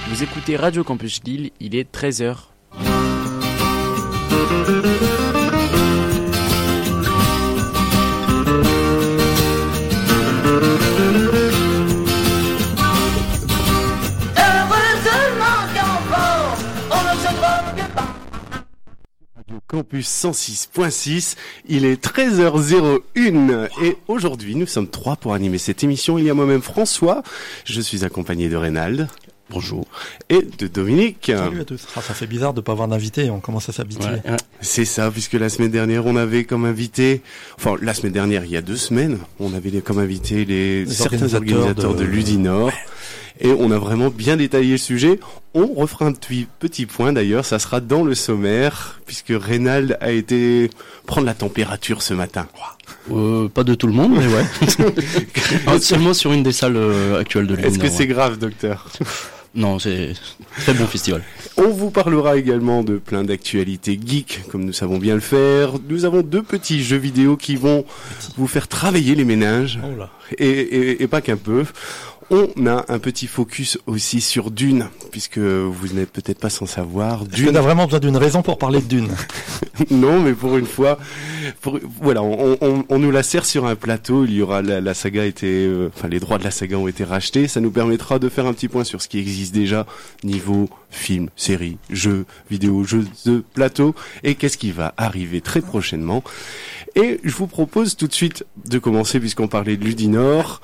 Vous écoutez Radio Campus Lille, il est 13h. Campus 106.6, il est 13h01 et aujourd'hui nous sommes 3 pour animer cette émission. Il y a moi-même François, je suis accompagné de Reynald. Bonjour. Et de Dominique. Salut à tous. Ça fait bizarre de pas avoir d'invité, on commence à s'habituer. Ouais. C'est ça, puisque la semaine dernière on avait comme invité, la semaine dernière, il y a 2 semaines, on avait comme invité certains organisateurs de Ludinor. Ouais. Et on a vraiment bien détaillé le sujet. On refera un petit point d'ailleurs, ça sera dans le sommaire, puisque Reynald a été prendre la température ce matin. Pas de tout le monde, mais ouais. Seulement sur une des salles actuelles de Ludinor. Est-ce que c'est grave, docteur ? Non, c'est très bon festival. On vous parlera également de plein d'actualités geeks, comme nous savons bien le faire. Nous avons 2 petits jeux vidéo qui vont vous faire travailler les méninges. Oh là. Et pas qu'un peu. On a un petit focus aussi sur Dune, puisque vous n'êtes peut-être pas sans savoir. Est-ce qu'on a vraiment besoin d'une raison pour parler de Dune ? Non, mais pour une fois, voilà, on nous la sert sur un plateau. Il y aura la saga les droits de la saga ont été rachetés. Ça nous permettra de faire un petit point sur ce qui existe déjà niveau film, série, jeux vidéo, jeux de plateau, et qu'est-ce qui va arriver très prochainement. Et je vous propose tout de suite de commencer, puisqu'on parlait de Ludinor.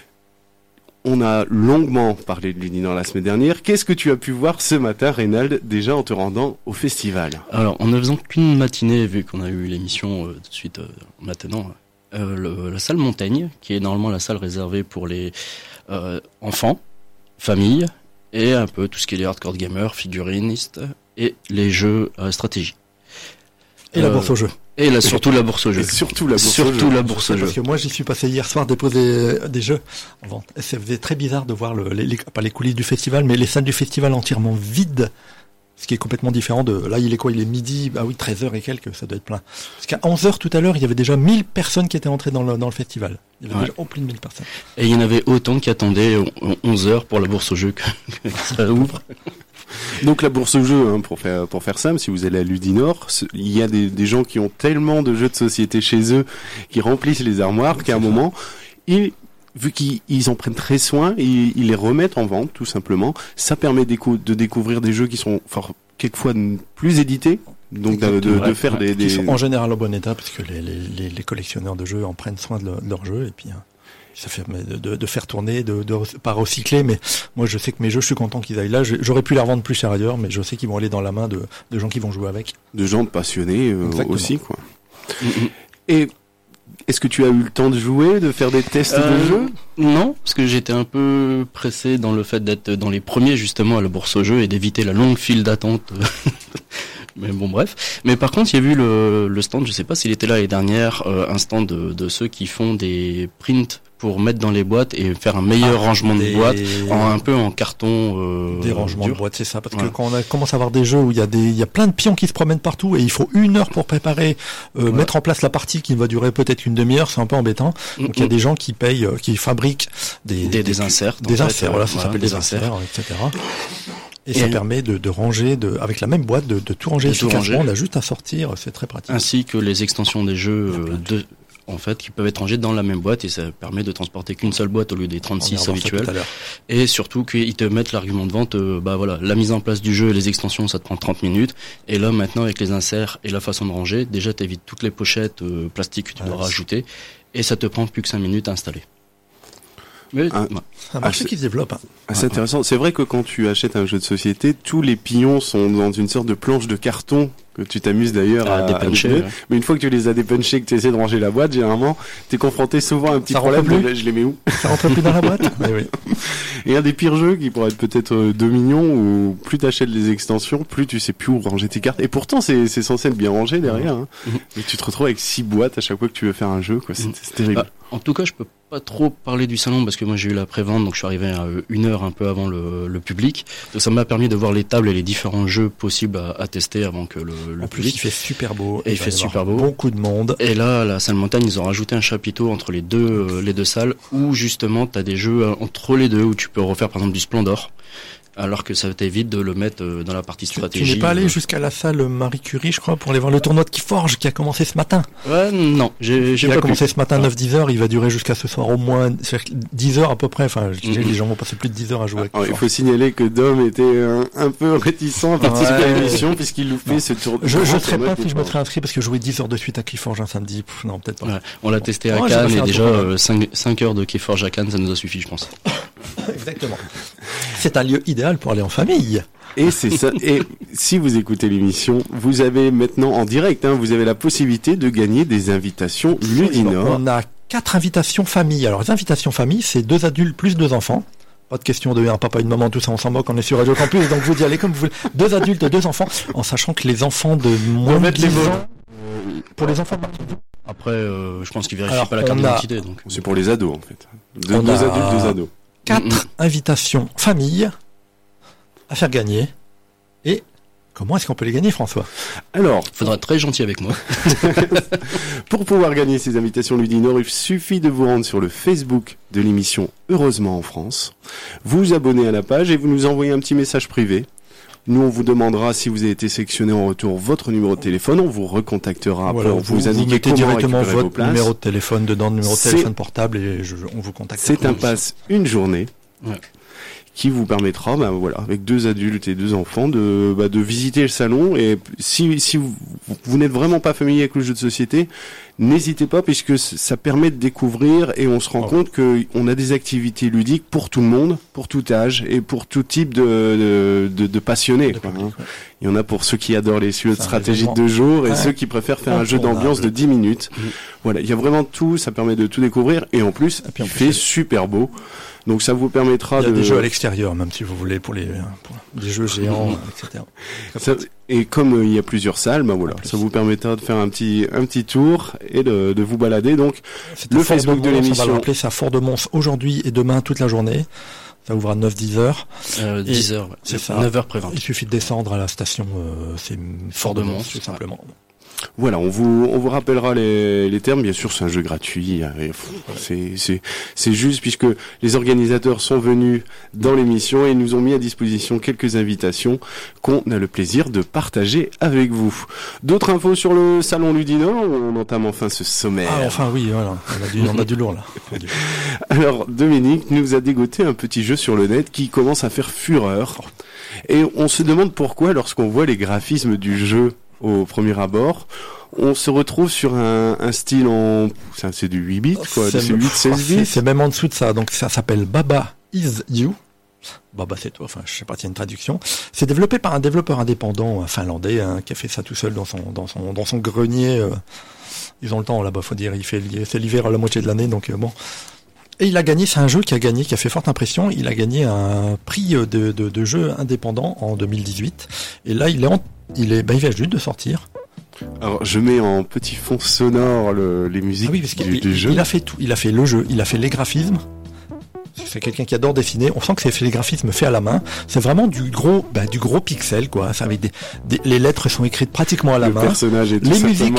On a longuement parlé de Ludinor la semaine dernière. Qu'est-ce que tu as pu voir ce matin, Reynald, déjà en te rendant au festival ? Alors, en ne faisant qu'une matinée, vu qu'on a eu l'émission tout de suite maintenant, la salle Montaigne, qui est normalement la salle réservée pour les enfants, familles, et un peu tout ce qui est les hardcore gamers, figurinistes, et les jeux stratégie. Et la bourse aux jeux. Et surtout la bourse aux jeux. Surtout la bourse aux jeux. Parce que moi, j'y suis passé hier soir déposer des jeux en vente. Et ça faisait très bizarre de voir pas les coulisses du festival, mais les salles du festival entièrement vides. Ce qui est complètement différent de, là, il est quoi? Il est midi, 13h et quelques, ça doit être plein. Parce qu'à 11h tout à l'heure, il y avait déjà 1000 personnes qui étaient entrées dans le festival. Il y avait déjà plus de 1000 personnes. Et il y en avait autant qui attendaient 11h pour la bourse aux jeux que ça ouvre. Donc la bourse aux jeux, pour faire simple, si vous allez à Ludinor, il y a des gens qui ont tellement de jeux de société chez eux, qui remplissent les armoires, qu'à un moment, vu qu'ils en prennent très soin, ils les remettent en vente, tout simplement. Ça permet de découvrir des jeux qui sont quelquefois plus édités. Donc de faire des qui sont en général au bon état, parce que les collectionneurs de jeux en prennent soin de leur jeu, et puis ça fait de faire tourner, de pas recycler, mais moi je sais que mes jeux, je suis content qu'ils aillent là. J'aurais pu les revendre plus cher ailleurs, mais je sais qu'ils vont aller dans la main de gens qui vont jouer avec. De gens passionnés aussi, quoi. Et est-ce que tu as eu le temps de jouer, de faire des tests de jeux ? Non, parce que j'étais un peu pressé dans le fait d'être dans les premiers justement à la bourse aux jeux et d'éviter la longue file d'attente. Mais bon, bref. Mais par contre, il y a vu le stand, je sais pas s'il était là l'année dernière, un stand de ceux qui font des prints pour mettre dans les boîtes et faire un meilleur rangement de boîtes, un peu en carton des rangements dur. De boîtes, c'est ça. Parce que quand on commence à avoir des jeux où il y a plein de pions qui se promènent partout et il faut 1 heure pour préparer, mettre en place la partie qui va durer peut-être une demi-heure, c'est un peu embêtant. Donc il y a des gens qui payent, qui fabriquent des inserts. Des inserts, voilà, ça s'appelle des inserts, etc. Et ça permet de ranger, avec la même boîte, de tout ranger efficacement. On a juste à sortir, c'est très pratique. Ainsi que les extensions des jeux qui peuvent être rangées dans la même boîte, et ça permet de transporter qu'une seule boîte au lieu des 36 habituels. Et surtout qu'ils te mettent l'argument de vente, la mise en place du jeu et les extensions, ça te prend 30 minutes. Et là, maintenant, avec les inserts et la façon de ranger, déjà t'évites toutes les pochettes plastiques que tu dois rajouter, et ça te prend plus que 5 minutes à installer. Mais c'est un marché qui se développe. C'est intéressant. C'est vrai que quand tu achètes un jeu de société, tous les pions sont dans une sorte de planche de carton que tu t'amuses d'ailleurs à dépuncher. Mais une fois que tu les as dépunchés, que tu essaies de ranger la boîte, généralement, t'es confronté souvent à un petit problème. Je les mets où ? Ça rentre plus dans la boîte. Oui. Et un des pires jeux qui pourrait être peut-être 2 millions, où plus t'achètes les extensions, plus tu sais plus où ranger tes cartes. Et pourtant, c'est censé être bien rangé derrière. Mais tu te retrouves avec 6 boîtes à chaque fois que tu veux faire un jeu, quoi. C'est terrible. En tout cas, je peux pas trop parler du salon parce que moi j'ai eu la pré-vente, donc je suis arrivé à 1 heure un peu avant le public. Donc ça m'a permis de voir les tables et les différents jeux possibles à tester avant que le en plus, public. Il fait super beau. Et il fait super beau. Beaucoup de monde. Et là, à la salle montagne, ils ont rajouté un chapiteau entre les deux salles où justement t'as des jeux entre les deux où tu peux refaire par exemple du Splendor. Alors que ça t'évite de le mettre dans la partie stratégie. Tu n'es pas allé jusqu'à la salle Marie Curie, je crois, pour aller voir le tournoi de Keyforge qui a commencé ce matin. Ouais, non, j'ai pas commencé ce matin 9-10 heures, il va durer jusqu'à ce soir au moins 10 heures à peu près. Enfin, je dirais, les gens vont passer plus de 10 heures à jouer. Il faut signaler que Dom était un peu réticent à participer à l'émission puisqu'il nous fait ce tour. Je serais pas si je me serais inscrit parce que jouer 10 heures de suite à Keyforge un samedi, non, peut-être pas. Ouais, on l'a testé à Cannes et déjà 5 heures de Keyforge à Cannes, ça nous a suffi, je pense. Exactement. C'est un lieu idéal pour aller en famille. Et c'est ça. Et si vous écoutez l'émission, vous avez maintenant en direct, vous avez la possibilité de gagner des invitations Ludinor. On a 4 invitations famille. Alors les invitations famille, c'est 2 adultes plus 2 enfants. Pas de question de un papa, une maman, tout ça, on s'en moque, on est sur Radio Campus, donc vous y allez comme vous voulez. 2 adultes, 2 enfants, en sachant que les enfants de moins de 10 ans, pour les enfants de moins de 10 ans. Après, je pense qu'ils vérifient pas la carte d'identité. Donc. C'est pour les ados, en fait. 2 adultes, 2 ados. 4 invitations famille à faire gagner. Et comment est-ce qu'on peut les gagner, François? Alors, il faudra être très gentil avec moi. Pour pouvoir gagner ces invitations Ludinor, il suffit de vous rendre sur le Facebook de l'émission Heureusement en France, vous abonner à la page et vous nous envoyez un petit message privé. Nous, on vous demandera si vous avez été sélectionné en retour votre numéro de téléphone. On vous recontactera après. Voilà, vous indiquez mettez comment directement récupérer vos votre places. numéro de téléphone dedans, numéro de téléphone portable et on vous contacte. C'est un pass une journée. Ouais. Qui vous permettra, avec 2 adultes et 2 enfants, de visiter le salon. Et si vous n'êtes vraiment pas familier avec le jeu de société, n'hésitez pas, puisque ça permet de découvrir et on se rend compte qu'on a des activités ludiques pour tout le monde, pour tout âge et pour tout type de passionnés. Il y en a pour ceux qui adorent les jeux de stratégie de 2 jours et ceux qui préfèrent faire un jeu d'ambiance de 10 minutes. Voilà, il y a vraiment tout, ça permet de tout découvrir et en plus, il fait super beau. Donc ça vous permettra Il y a des jeux à l'extérieur, même si vous voulez, pour des jeux géants, etc. Et comme il y a plusieurs salles, ça vous permettra de faire un petit tour et de vous balader. Donc le Facebook de l'émission. On va le rappeler, c'est à Fort-de-Mons aujourd'hui et demain toute la journée. Ça ouvre à 9-10 heures. 10 heures, ouais. C'est ça. 9 heures pré-vente. Il suffit de descendre à la station, c'est Fort-de-Mons, tout simplement. Voilà, on vous rappellera les termes. Bien sûr, c'est un jeu gratuit. C'est juste puisque les organisateurs sont venus dans l'émission et nous ont mis à disposition quelques invitations qu'on a le plaisir de partager avec vous. D'autres infos sur le salon Ludinor, on entame enfin ce sommaire. Ah, enfin oui, voilà. On a du lourd là. Alors, Dominique nous a dégoté un petit jeu sur le net qui commence à faire fureur. Et on se demande pourquoi, lorsqu'on voit les graphismes du jeu au premier abord, on se retrouve sur un style c'est du 8 bits, quoi. C'est 8-16 bits. C'est même en dessous de ça. Donc, ça s'appelle Baba Is You. Baba, c'est toi. Enfin, je sais pas s'il y a une traduction. C'est développé par un développeur indépendant finlandais, qui a fait ça tout seul dans son grenier. Ils ont le temps, là-bas, faut dire. C'est l'hiver à la moitié de l'année, donc bon. Et il a gagné, c'est un jeu qui a fait forte impression. Il a gagné un prix de jeu indépendant en 2018. Et là, il vient juste de sortir. Alors, je mets en petit fond sonore les musiques du jeu. Il a fait tout. Il a fait le jeu, il a fait les graphismes. C'est quelqu'un qui adore dessiner. On sent que c'est fait les graphismes faits à la main. C'est vraiment du gros pixel, quoi. Ça avec les lettres sont écrites pratiquement à la main. Le personnage est tout les musiques.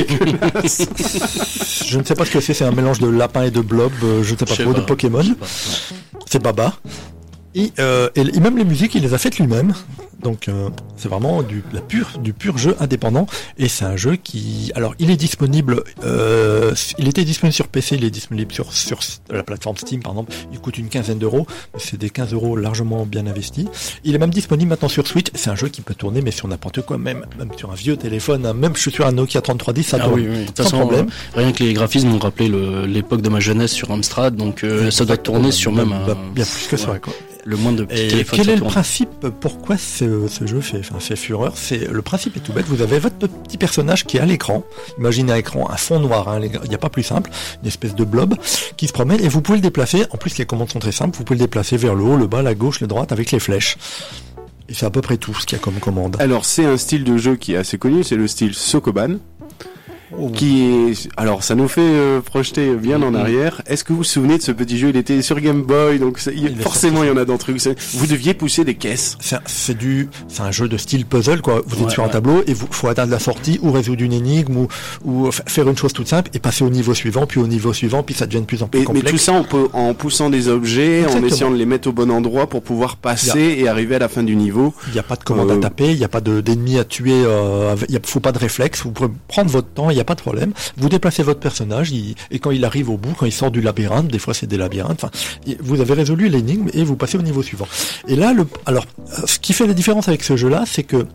Dégueulasse. Je ne sais pas ce que c'est. C'est un mélange de lapin et de blob. Je ne sais pas trop, de Pokémon. C'est Baba. Et même les musiques, il les a faites lui-même. Donc c'est vraiment du pur jeu indépendant. Et c'est un jeu alors il est disponible. Il était disponible sur PC, il est disponible sur la plateforme Steam par exemple. Il coûte une quinzaine d'euros. C'est des 15 euros largement bien investis. Il est même disponible maintenant sur Switch. C'est un jeu qui peut tourner mais sur n'importe quoi, même sur un vieux téléphone. Même je suis sur un Nokia 3310, ça tourne sans problème. Rien que les graphismes m'ont rappelé l'époque de ma jeunesse sur Amstrad, donc ça doit tourner sur même bien plus que ça, quoi. Le moins de petits téléphones. Quel est le principe? Pourquoi ce jeu fait fureur? Le principe est tout bête. Vous avez votre petit personnage qui est à l'écran. Imaginez un écran, un fond noir. Il n'y a pas plus simple. Une espèce de blob qui se promène et vous pouvez le déplacer. En plus, les commandes sont très simples. Vous pouvez le déplacer vers le haut, le bas, la gauche, la droite avec les flèches. Et c'est à peu près tout ce qu'il y a comme commande. Alors, c'est un style de jeu qui est assez connu. C'est le style Sokoban. Alors ça nous fait projeter bien en arrière. Est-ce que vous vous souvenez de ce petit jeu? Il était sur Game Boy, donc forcément il y en a d'entre vous. Vous deviez pousser des caisses. C'est un jeu de style puzzle, quoi. Vous êtes sur un tableau et faut atteindre la sortie ou résoudre une énigme ou faire une chose toute simple et passer au niveau suivant, puis au niveau suivant, puis ça devient de plus en plus complexe. Mais tout ça en poussant des objets, exactement, en essayant de les mettre au bon endroit pour pouvoir passer et arriver à la fin du niveau. Il n'y a pas de commande à taper, il n'y a pas d'ennemis à tuer, faut pas de réflexe, vous pouvez prendre votre temps, il n'y a pas de problème. Vous déplacez votre personnage et quand il arrive au bout, quand il sort du labyrinthe, des fois c'est des labyrinthes, vous avez résolu l'énigme et vous passez au niveau suivant. Et là, ce qui fait la différence avec ce jeu-là, c'est que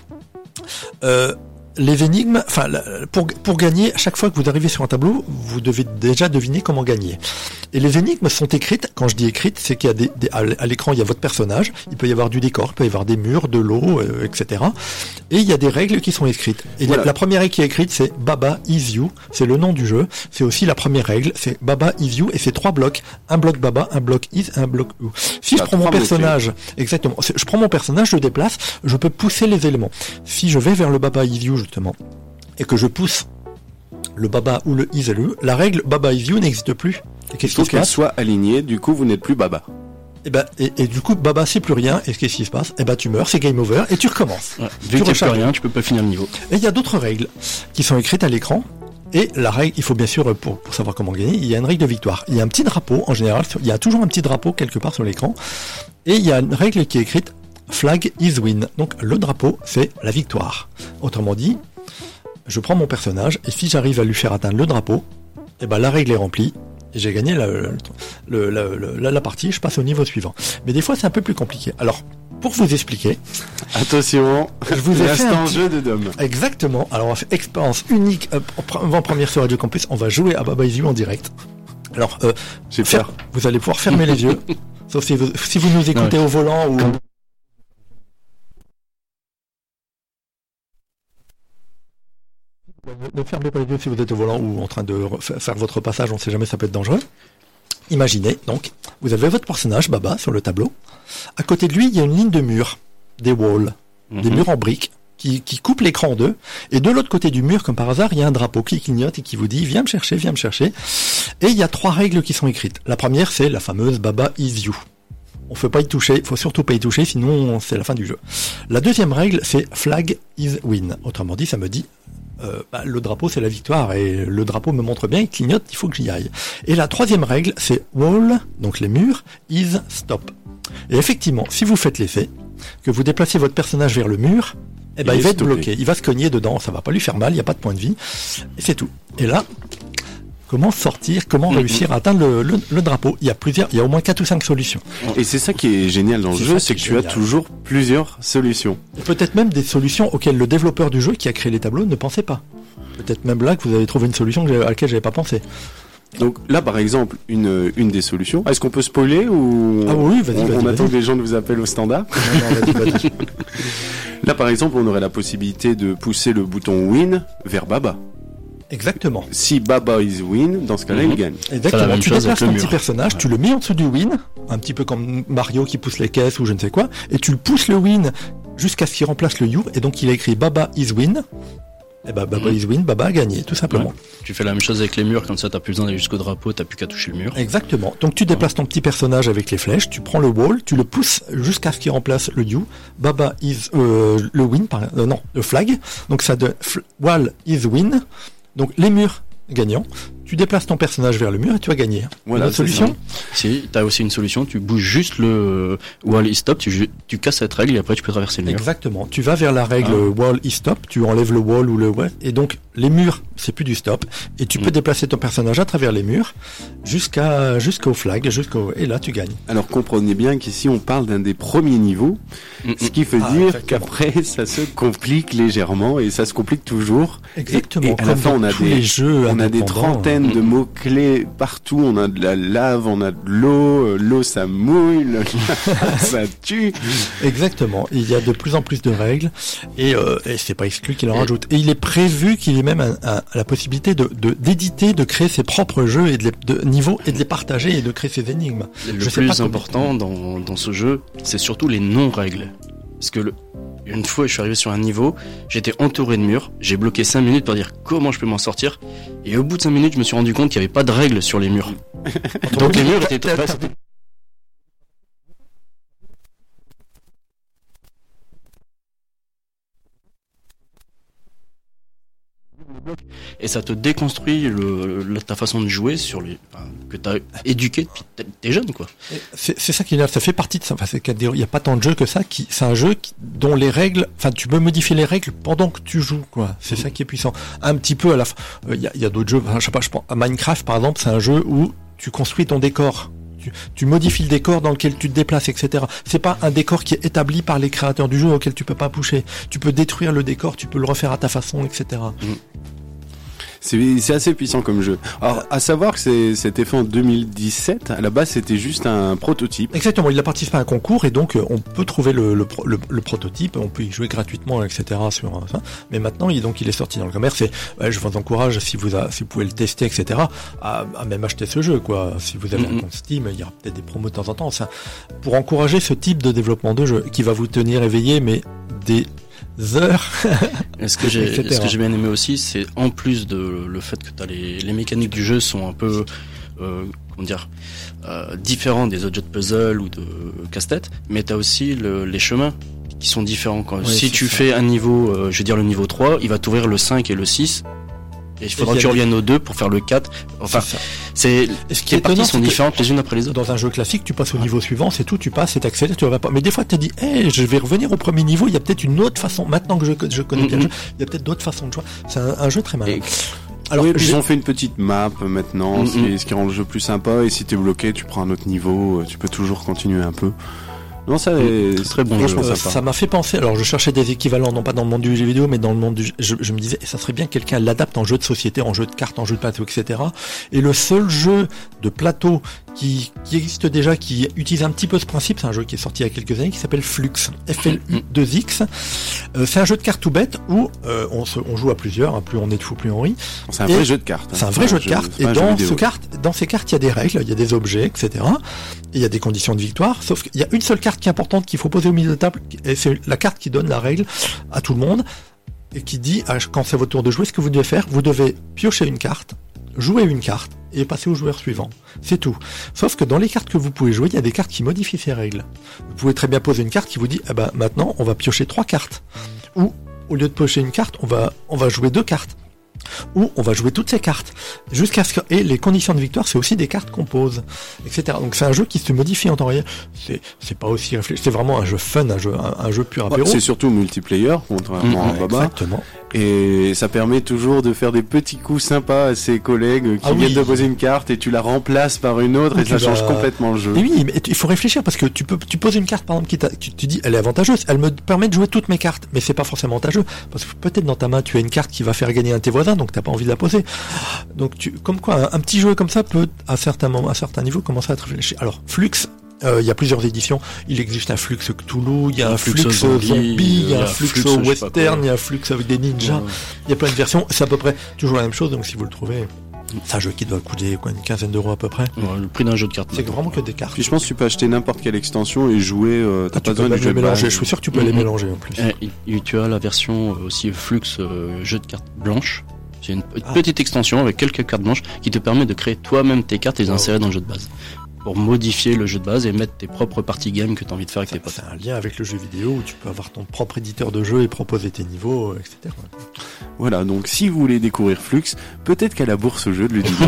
les énigmes, pour gagner, à chaque fois que vous arrivez sur un tableau, vous devez déjà deviner comment gagner. Et les énigmes sont écrites. Quand je dis écrites, c'est qu'il y a à l'écran, il y a votre personnage. Il peut y avoir du décor, il peut y avoir des murs, de l'eau, etc. Et il y a des règles qui sont écrites. Et voilà. La première règle qui est écrite, c'est Baba is you. C'est le nom du jeu. C'est aussi la première règle. C'est Baba is you. Et c'est 3 blocs. Un bloc Baba, un bloc is, un bloc you. Si je prends mon personnage, exactement. Je prends mon personnage, je le déplace, je peux pousser les éléments. Si je vais vers le Baba is you, justement, et que je pousse le Baba ou le is et le, la règle Baba is you n'existe plus. Il faut qu'elle soit alignée, du coup vous n'êtes plus Baba. Et du coup Baba c'est plus rien, et qu'est-ce qui se passe? Tu meurs, c'est game over, et tu recommences. Ouais, vu que tu plus rien, tu peux pas finir le niveau. Et il y a d'autres règles qui sont écrites à l'écran, et la règle, il faut bien sûr, pour savoir comment gagner, il y a une règle de victoire. Il y a un petit drapeau, en général, il y a toujours un petit drapeau quelque part sur l'écran, et il y a une règle qui est écrite Flag is win. Donc le drapeau, c'est la victoire. Autrement dit, je prends mon personnage, et si j'arrive à lui faire atteindre le drapeau, la règle est remplie, et j'ai gagné la partie, je passe au niveau suivant. Mais des fois, c'est un peu plus compliqué. Alors, pour vous expliquer... Attention, je vous ai fait un jeu de Dom. Exactement. Alors, on va faire expérience unique en première sur Radio Campus. On va jouer à Baba Is You en direct. Alors, vous allez pouvoir fermer les yeux, sauf si vous nous écoutez au volant ou... Ne fermez pas les yeux si vous êtes au volant ou en train de faire votre passage, on ne sait jamais, ça peut être dangereux. Imaginez, donc, vous avez votre personnage, Baba, sur le tableau. À côté de lui, il y a une ligne de murs, des walls, des murs en briques, qui coupent l'écran en deux. Et de l'autre côté du mur, comme par hasard, il y a un drapeau qui clignote et qui vous dit « Viens me chercher, viens me chercher ». Et il y a 3 règles qui sont écrites. La première, c'est la fameuse « Baba is you ». On ne peut pas y toucher, il faut surtout pas y toucher, sinon c'est la fin du jeu. La deuxième règle, c'est « Flag is win ». Autrement dit, ça me dit... le drapeau c'est la victoire et le drapeau me montre bien, il clignote, il faut que j'y aille. Et la troisième règle c'est wall, donc les murs, is stop. Et effectivement, si vous faites l'effet, que vous déplacez votre personnage vers le mur, il va être bloqué, il va se cogner dedans, ça va pas lui faire mal, il n'y a pas de point de vie, et c'est tout. Et là, comment sortir, comment réussir à atteindre le drapeau? Il y a au moins 4 ou 5 solutions. Et c'est ça qui est génial dans le jeu, c'est que tu as toujours plusieurs solutions. Et peut-être même des solutions auxquelles le développeur du jeu qui a créé les tableaux ne pensait pas. Peut-être même là que vous avez trouvé une solution à laquelle j'avais pas pensé. Donc là, par exemple, une des solutions. Est-ce qu'on peut spoiler ou oui, vas-y, on attend que les gens nous appellent au standard? Non, vas-y. Là, par exemple, on aurait la possibilité de pousser le bouton Win vers Baba. Exactement. Si Baba is win, dans ce cas-là, il gagne. Exactement. Tu déplaces ton petit personnage, tu le mets en dessous du win, un petit peu comme Mario qui pousse les caisses ou je ne sais quoi, et tu le pousses le win jusqu'à ce qu'il remplace le you, et donc il a écrit Baba is win. Et Baba is win, Baba a gagné, tout simplement. Ouais. Tu fais la même chose avec les murs, comme ça t'as plus besoin d'aller jusqu'au drapeau, t'as plus qu'à toucher le mur. Exactement. Donc tu déplaces ton petit personnage avec les flèches, tu prends le wall, tu le pousses jusqu'à ce qu'il remplace le you. Baba is le win, le flag. Donc ça de wall is win. Donc les murs gagnants, tu déplaces ton personnage vers le mur et tu vas gagner. Voilà, une solution. Si, t'as aussi une solution, tu bouges juste le wall is stop, tu casses cette règle et après tu peux traverser le mur. Exactement. Tu vas vers la règle wall is stop, tu enlèves le wall ou le wall, et donc les murs, c'est plus du stop, et tu peux déplacer ton personnage à travers les murs jusqu'au flag, et là tu gagnes. Alors comprenez bien qu'ici on parle d'un des premiers niveaux, ce qui veut dire qu'après ça se complique légèrement et ça se complique toujours. Exactement. Et à la fin on a des trentaines de mots-clés partout, on a de la lave, on a de l'eau ça mouille, ça tue. Exactement. Il y a de plus en plus de règles et c'est pas exclu qu'il en rajoute. Et il est prévu qu'il y ait même la possibilité d'éditer, de créer ses propres jeux et de niveaux et de les partager et de créer ses énigmes. Le plus important dans ce jeu, c'est surtout les non-règles. Parce que une fois, je suis arrivé sur un niveau, j'étais entouré de murs, j'ai bloqué 5 minutes pour dire comment je peux m'en sortir, et au bout de 5 minutes, je me suis rendu compte qu'il n'y avait pas de règles sur les murs. Donc les murs étaient... Et ça te déconstruit ta façon de jouer que t'as éduqué depuis t'es jeune, quoi. C'est ça qui est là, ça fait partie de ça. Enfin, il y a pas tant de jeux que ça c'est un jeu dont les règles, enfin, tu peux modifier les règles pendant que tu joues, quoi. C'est ça qui est puissant. Un petit peu à la fin, il y a d'autres jeux, je sais pas, je pense à Minecraft, par exemple, c'est un jeu où tu construis ton décor. Tu modifies le décor dans lequel tu te déplaces, etc. C'est pas un décor qui est établi par les créateurs du jeu auquel tu peux pas toucher. Tu peux détruire le décor, tu peux le refaire à ta façon, etc. C'est assez puissant comme jeu. Alors, à savoir que c'était fait en 2017. À la base, c'était juste un prototype. Exactement. Il a participé à un concours et donc on peut trouver le prototype. On peut y jouer gratuitement, etc. sur ça. Mais maintenant, il est sorti dans le commerce. Et je vous encourage, si vous pouvez le tester, etc. à même acheter ce jeu, quoi. Si vous avez un compte Steam, il y aura peut-être des promos de temps en temps. Ça, pour encourager ce type de développement de jeu qui va vous tenir éveillé, mais des heures. Ce que j'ai bien aimé aussi, c'est en plus de le fait que t'as les mécaniques du jeu sont un peu différents des autres jeux de puzzle ou de casse-tête, mais t'as aussi les chemins qui sont différents. Quoi. Oui, si tu fais un niveau, je veux dire le niveau 3, il va t'ouvrir le 5 et le 6. Et il faudra que tu reviennes aux 2 pour faire le 4. Enfin, ce qui est parties sont différentes les unes après les autres. Dans un jeu classique, tu passes au niveau suivant, c'est tout, tu passes et t'accélères, tu vas pas. Mais des fois, tu te dis, je vais revenir au premier niveau, il y a peut-être une autre façon. Maintenant que je connais bien le jeu, il y a peut-être d'autres façons de jouer. C'est un jeu très malin. Alors, oui, ils ont fait une petite map maintenant, ce qui rend le jeu plus sympa. Et si t'es bloqué, tu prends un autre niveau, tu peux toujours continuer un peu. Non, ça c'est très bon. Ça m'a fait penser. Alors, je cherchais des équivalents, non pas dans le monde du jeu vidéo, mais dans le monde du. Je me disais, ça serait bien que quelqu'un l'adapte en jeu de société, en jeu de cartes, en jeu de plateau, etc. Et le seul jeu de plateau qui existe déjà, qui utilise un petit peu ce principe, c'est un jeu qui est sorti il y a quelques années, qui s'appelle Flux, FLU2X. C'est un jeu de cartes tout bête où on joue à plusieurs. Hein, plus on est de fous, plus on rit. C'est un vrai jeu de cartes. C'est un vrai jeu de cartes. Et dans ces cartes, il y a des règles, il y a des objets, etc. Et il y a des conditions de victoire. Sauf qu'il y a une seule carte qui est importante qu'il faut poser au milieu de la table, et c'est la carte qui donne la règle à tout le monde et qui dit, quand c'est votre tour de jouer, ce que vous devez faire, vous devez piocher une carte, jouer une carte et passer au joueur suivant. C'est tout. Sauf que dans les cartes que vous pouvez jouer, il y a des cartes qui modifient ces règles. Vous pouvez très bien poser une carte qui vous dit, maintenant, on va piocher 3 cartes. Ou, au lieu de piocher une carte, on va jouer 2 cartes. Ou on va jouer toutes ces cartes jusqu'à ce que et les conditions de victoire c'est aussi des cartes qu'on pose, etc. Donc c'est un jeu qui se modifie en temps réel. C'est pas aussi réfléchi, c'est vraiment un jeu fun, un jeu pur apéro. C'est surtout multiplayer contrairement à Baba. Exactement. Et ça permet toujours de faire des petits coups sympas à ses collègues qui viennent de poser une carte et tu la remplaces par une autre et ça change complètement le jeu. Et oui, mais il faut réfléchir parce que tu poses une carte par exemple tu dis elle est avantageuse, elle me permet de jouer toutes mes cartes, mais c'est pas forcément avantageux parce que peut-être dans ta main tu as une carte qui va faire gagner un de tes voisins donc t'as pas envie de la poser. Donc comme quoi un petit jeu comme ça peut à certains niveaux commencer à être réfléchi. Alors Flux, il y a plusieurs éditions. Il existe un Flux Cthulhu, il y a un Flux zombie, il y a un Flux western, il y a un Flux avec des ninjas. Il y a plein de versions. C'est à peu près toujours la même chose. Donc si vous le trouvez, c'est un jeu qui doit coûter une quinzaine d'euros à peu près. Ouais, le prix d'un jeu de cartes. C'est vraiment que des cartes. Puis je pense que tu peux acheter n'importe quelle extension et jouer. T'as pas besoin de jeu de base. Je suis sûr que tu peux les mélanger en plus. Et tu as la version aussi Flux jeu de cartes blanche. C'est une petite extension avec quelques cartes blanches qui te permet de créer toi-même tes cartes et les insérer dans le jeu de base. Pour modifier le jeu de base et mettre tes propres parties game que tu as envie de faire avec tes potes. C'est un lien avec le jeu vidéo où tu peux avoir ton propre éditeur de jeu et proposer tes niveaux, etc. Voilà, donc si vous voulez découvrir Flux, peut-être qu'à la bourse au jeu de Ludivine.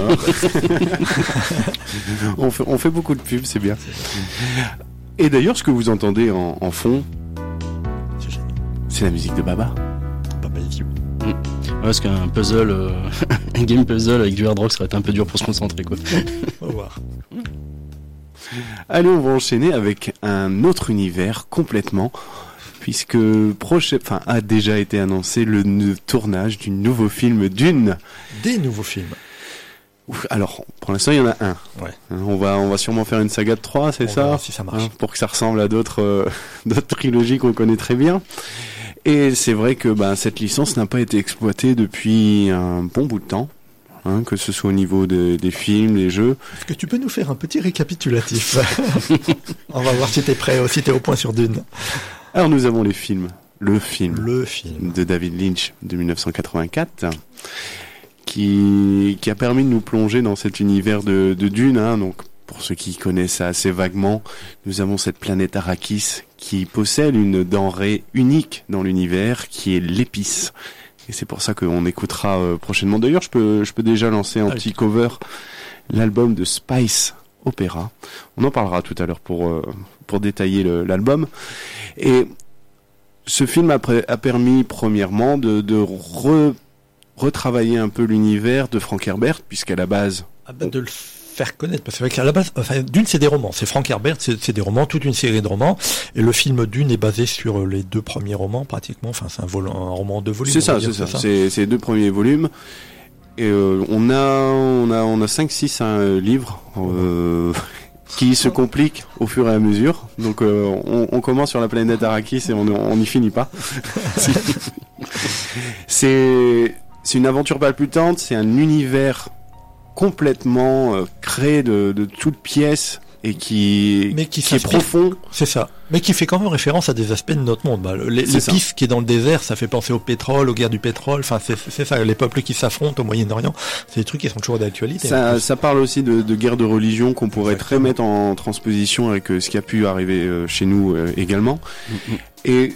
on fait beaucoup de pubs, c'est bien. Et d'ailleurs, ce que vous entendez en fond, c'est la musique de Baba. Baba is you. Ouais, parce qu'un puzzle, un game puzzle avec du hard rock serait un peu dur pour se concentrer, quoi. On va voir. Allez, on va enchaîner avec un autre univers complètement, puisque a déjà été annoncé le tournage du nouveau film Dune. Des nouveaux films. Alors, pour l'instant, il y en a un. Ouais. On va sûrement faire une saga de 3, c'est ça? On va voir si ça marche. Pour que ça ressemble à d'autres trilogies qu'on connaît très bien. Et c'est vrai que cette licence n'a pas été exploitée depuis un bon bout de temps. Que ce soit au niveau des films, des jeux. Est-ce que tu peux nous faire un petit récapitulatif? On va voir si t'es prêt, si t'es au point sur Dune. Alors nous avons les films. Le film de David Lynch de 1984 qui a permis de nous plonger dans cet univers de Dune. Donc pour ceux qui connaissent ça assez vaguement, nous avons cette planète Arrakis qui possède une denrée unique dans l'univers qui est l'épice. Et c'est pour ça qu'on écoutera prochainement. D'ailleurs, je peux déjà lancer un petit cover, l'album de Spice Opera. On en parlera tout à l'heure pour détailler l'album. Et ce film a permis premièrement de retravailler un peu l'univers de Frank Herbert, puisqu'à la base... de le faire connaître, parce qu'à la base, Dune c'est des romans, c'est Frank Herbert, c'est des romans, toute une série de romans, et le film Dune est basé sur les 2 premiers romans pratiquement, c'est un roman de volumes. C'est ça, c'est les 2 premiers volumes. Et on a 5-6 livres qui se compliquent au fur et à mesure. Donc on commence sur la planète Arrakis et on n'y finit pas. C'est une aventure palpitante, c'est un univers complètement créé de toutes pièces et qui est profond. C'est ça. Mais qui fait quand même référence à des aspects de notre monde. L'épice qui est dans le désert, ça fait penser au pétrole, aux guerres du pétrole. Enfin, c'est ça. Les peuples qui s'affrontent au Moyen-Orient, c'est des trucs qui sont toujours d'actualité. Ça parle aussi de guerre de religion qu'on pourrait très mettre en transposition avec ce qui a pu arriver chez nous également. Et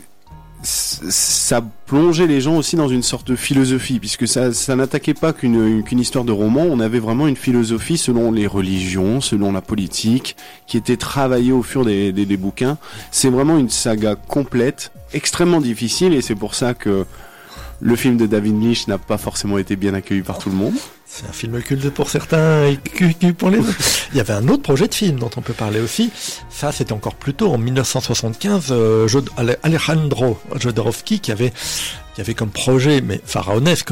ça plongeait les gens aussi dans une sorte de philosophie, puisque ça n'attaquait pas qu'une histoire de roman. On avait vraiment une philosophie selon les religions, selon la politique, qui était travaillée au fur des bouquins. C'est vraiment une saga complète, extrêmement difficile, et c'est pour ça que le film de David Lynch n'a pas forcément été bien accueilli par tout le monde. C'est un film culte pour certains et culte pour les autres. Il y avait un autre projet de film dont on peut parler aussi. Ça, c'était encore plus tôt, en 1975, Alejandro Jodorowsky qui avait comme projet, mais pharaonesque,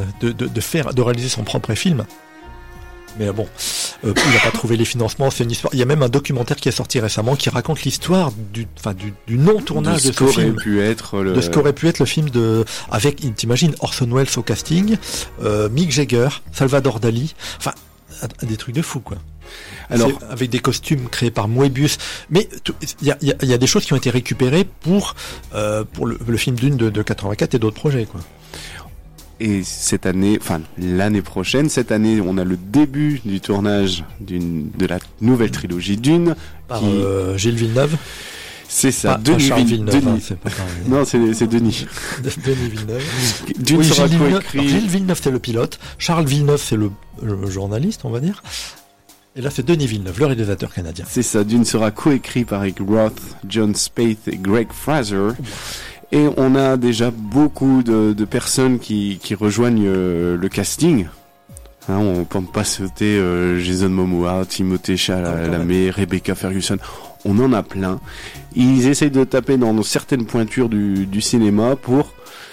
de réaliser son propre film. Mais bon, il n'a pas trouvé les financements. C'est une histoire. Il y a même un documentaire qui est sorti récemment qui raconte l'histoire du non-tournage de ce film. De ce qu'aurait pu être le film avec, t'imagines, Orson Welles au casting, Mick Jagger, Salvador Dali. Enfin, des trucs de fou, quoi. Alors, avec des costumes créés par Moebius. Mais il y a des choses qui ont été récupérées pour le film Dune de 84 et d'autres projets, quoi. Et l'année prochaine, on a le début du tournage de la nouvelle trilogie Dune. Par Gilles Villeneuve. C'est ça, Denis Villeneuve. C'est pas pareil. Non, c'est Denis. Denis Villeneuve. Dune sera coécrit. Gilles Villeneuve, c'est le pilote. Charles Villeneuve, c'est le journaliste, on va dire. Et là, c'est Denis Villeneuve, le réalisateur canadien. C'est ça, Dune sera coécrit par Eric Roth, John Spaeth et Greg Fraser. Et on a déjà beaucoup de personnes qui rejoignent le casting. On peut pas sauter Jason Momoa, Timothée Chalamet, Rebecca Ferguson. On en a plein. Ils essayent de taper dans certaines pointures du cinéma pour,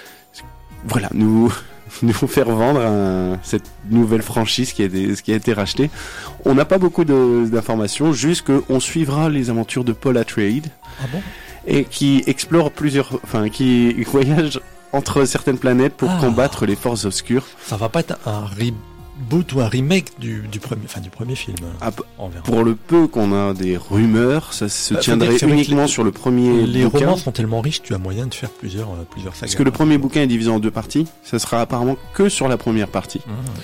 nous faire vendre cette nouvelle franchise qui a été rachetée. On n'a pas beaucoup d'informations, juste qu'on suivra les aventures de Paul Atreides. Ah bon? Et qui explore qui voyage entre certaines planètes pour combattre les forces obscures. Ça va pas être un reboot ou un remake du premier film. Pour le peu qu'on a des rumeurs, ça se tiendrait uniquement sur le premier. Les bouquin. romans sont tellement riches, tu as moyen de faire plusieurs sagas. Parce que le premier bouquin est divisé en 2 parties, ça sera apparemment que sur la première partie.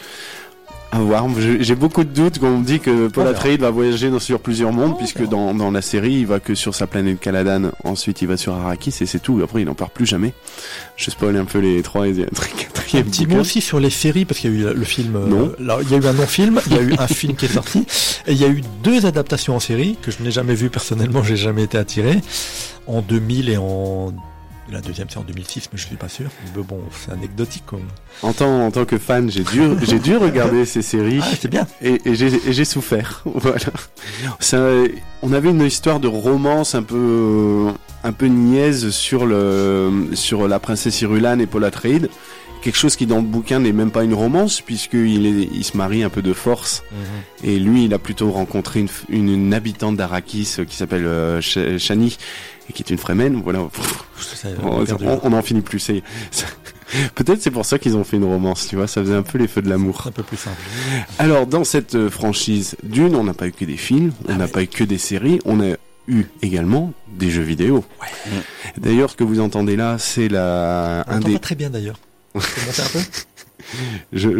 À voir. J'ai beaucoup de doutes quand on me dit que Paul Atreides va voyager sur plusieurs mondes, puisque dans la série, il va que sur sa planète Caladan, ensuite il va sur Arrakis et c'est tout. Après, il n'en part plus jamais. Je spoil un peu les 3 et 4e. Un petit mot aussi sur les séries, parce qu'il y a eu le film. Il y a eu un non-film, il y a eu un film qui est sorti, et il y a eu 2 adaptations en série que je n'ai jamais vues personnellement, j'ai jamais été attiré. En 2000 et la deuxième c'est en 2006, mais je suis pas sûr. Mais bon, c'est anecdotique comme. En tant que fan, j'ai dû regarder ces séries. Ah, c'est bien. Et j'ai souffert. Voilà. On avait une histoire de romance un peu niaise sur la princesse Irulan et Paul Atreides. Quelque chose qui dans le bouquin n'est même pas une romance, puisqu'il se marie un peu de force. Et lui, il a plutôt rencontré une habitante d'Arrakis qui s'appelle Shani, et qui est une Fremen. Voilà. On n'en finit plus. Peut-être c'est pour ça qu'ils ont fait une romance, tu vois, ça faisait un peu les feux de l'amour. Un peu plus simple. Alors, dans cette franchise Dune, on n'a pas eu que des films, on n'a pas eu que des séries, on a eu également des jeux vidéo. Ouais. D'ailleurs, ce que vous entendez là, c'est On entend pas très bien d'ailleurs. Tu peux monter un peu ?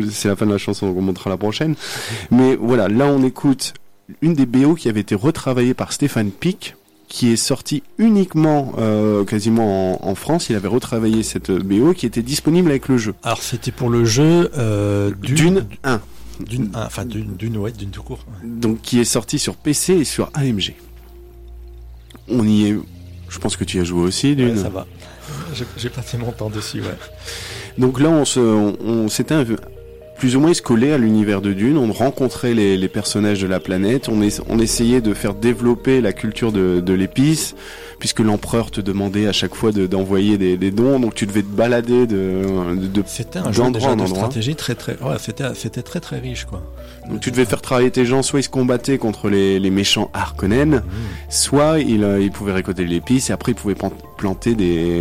C'est la fin de la chanson, on remontera la prochaine. Mais voilà, là on écoute une des BO qui avait été retravaillée par Stéphane Pic, qui est sortie uniquement quasiment en France. Il avait retravaillé cette BO qui était disponible avec le jeu. Alors c'était pour le jeu Dune 1. Dune tout court. Ouais. Donc qui est sorti sur PC et sur AMG. On y est. Je pense que tu y as joué aussi, Dune. Ouais, ça va. J'ai passé mon temps dessus, ouais. Donc là, on s'était plus ou moins se collait à l'univers de Dune. On rencontrait les personnages de la planète. On essayait de faire développer la culture de l'épice, puisque l'empereur te demandait à chaque fois d'envoyer des dons. Donc tu devais te balader c'était un jeu déjà de stratégie très c'était très très riche, quoi. Donc tu devais faire travailler tes gens, soit ils se combattaient contre les méchants Harkonnen, soit ils pouvaient récolter de l'épice et après ils pouvaient planter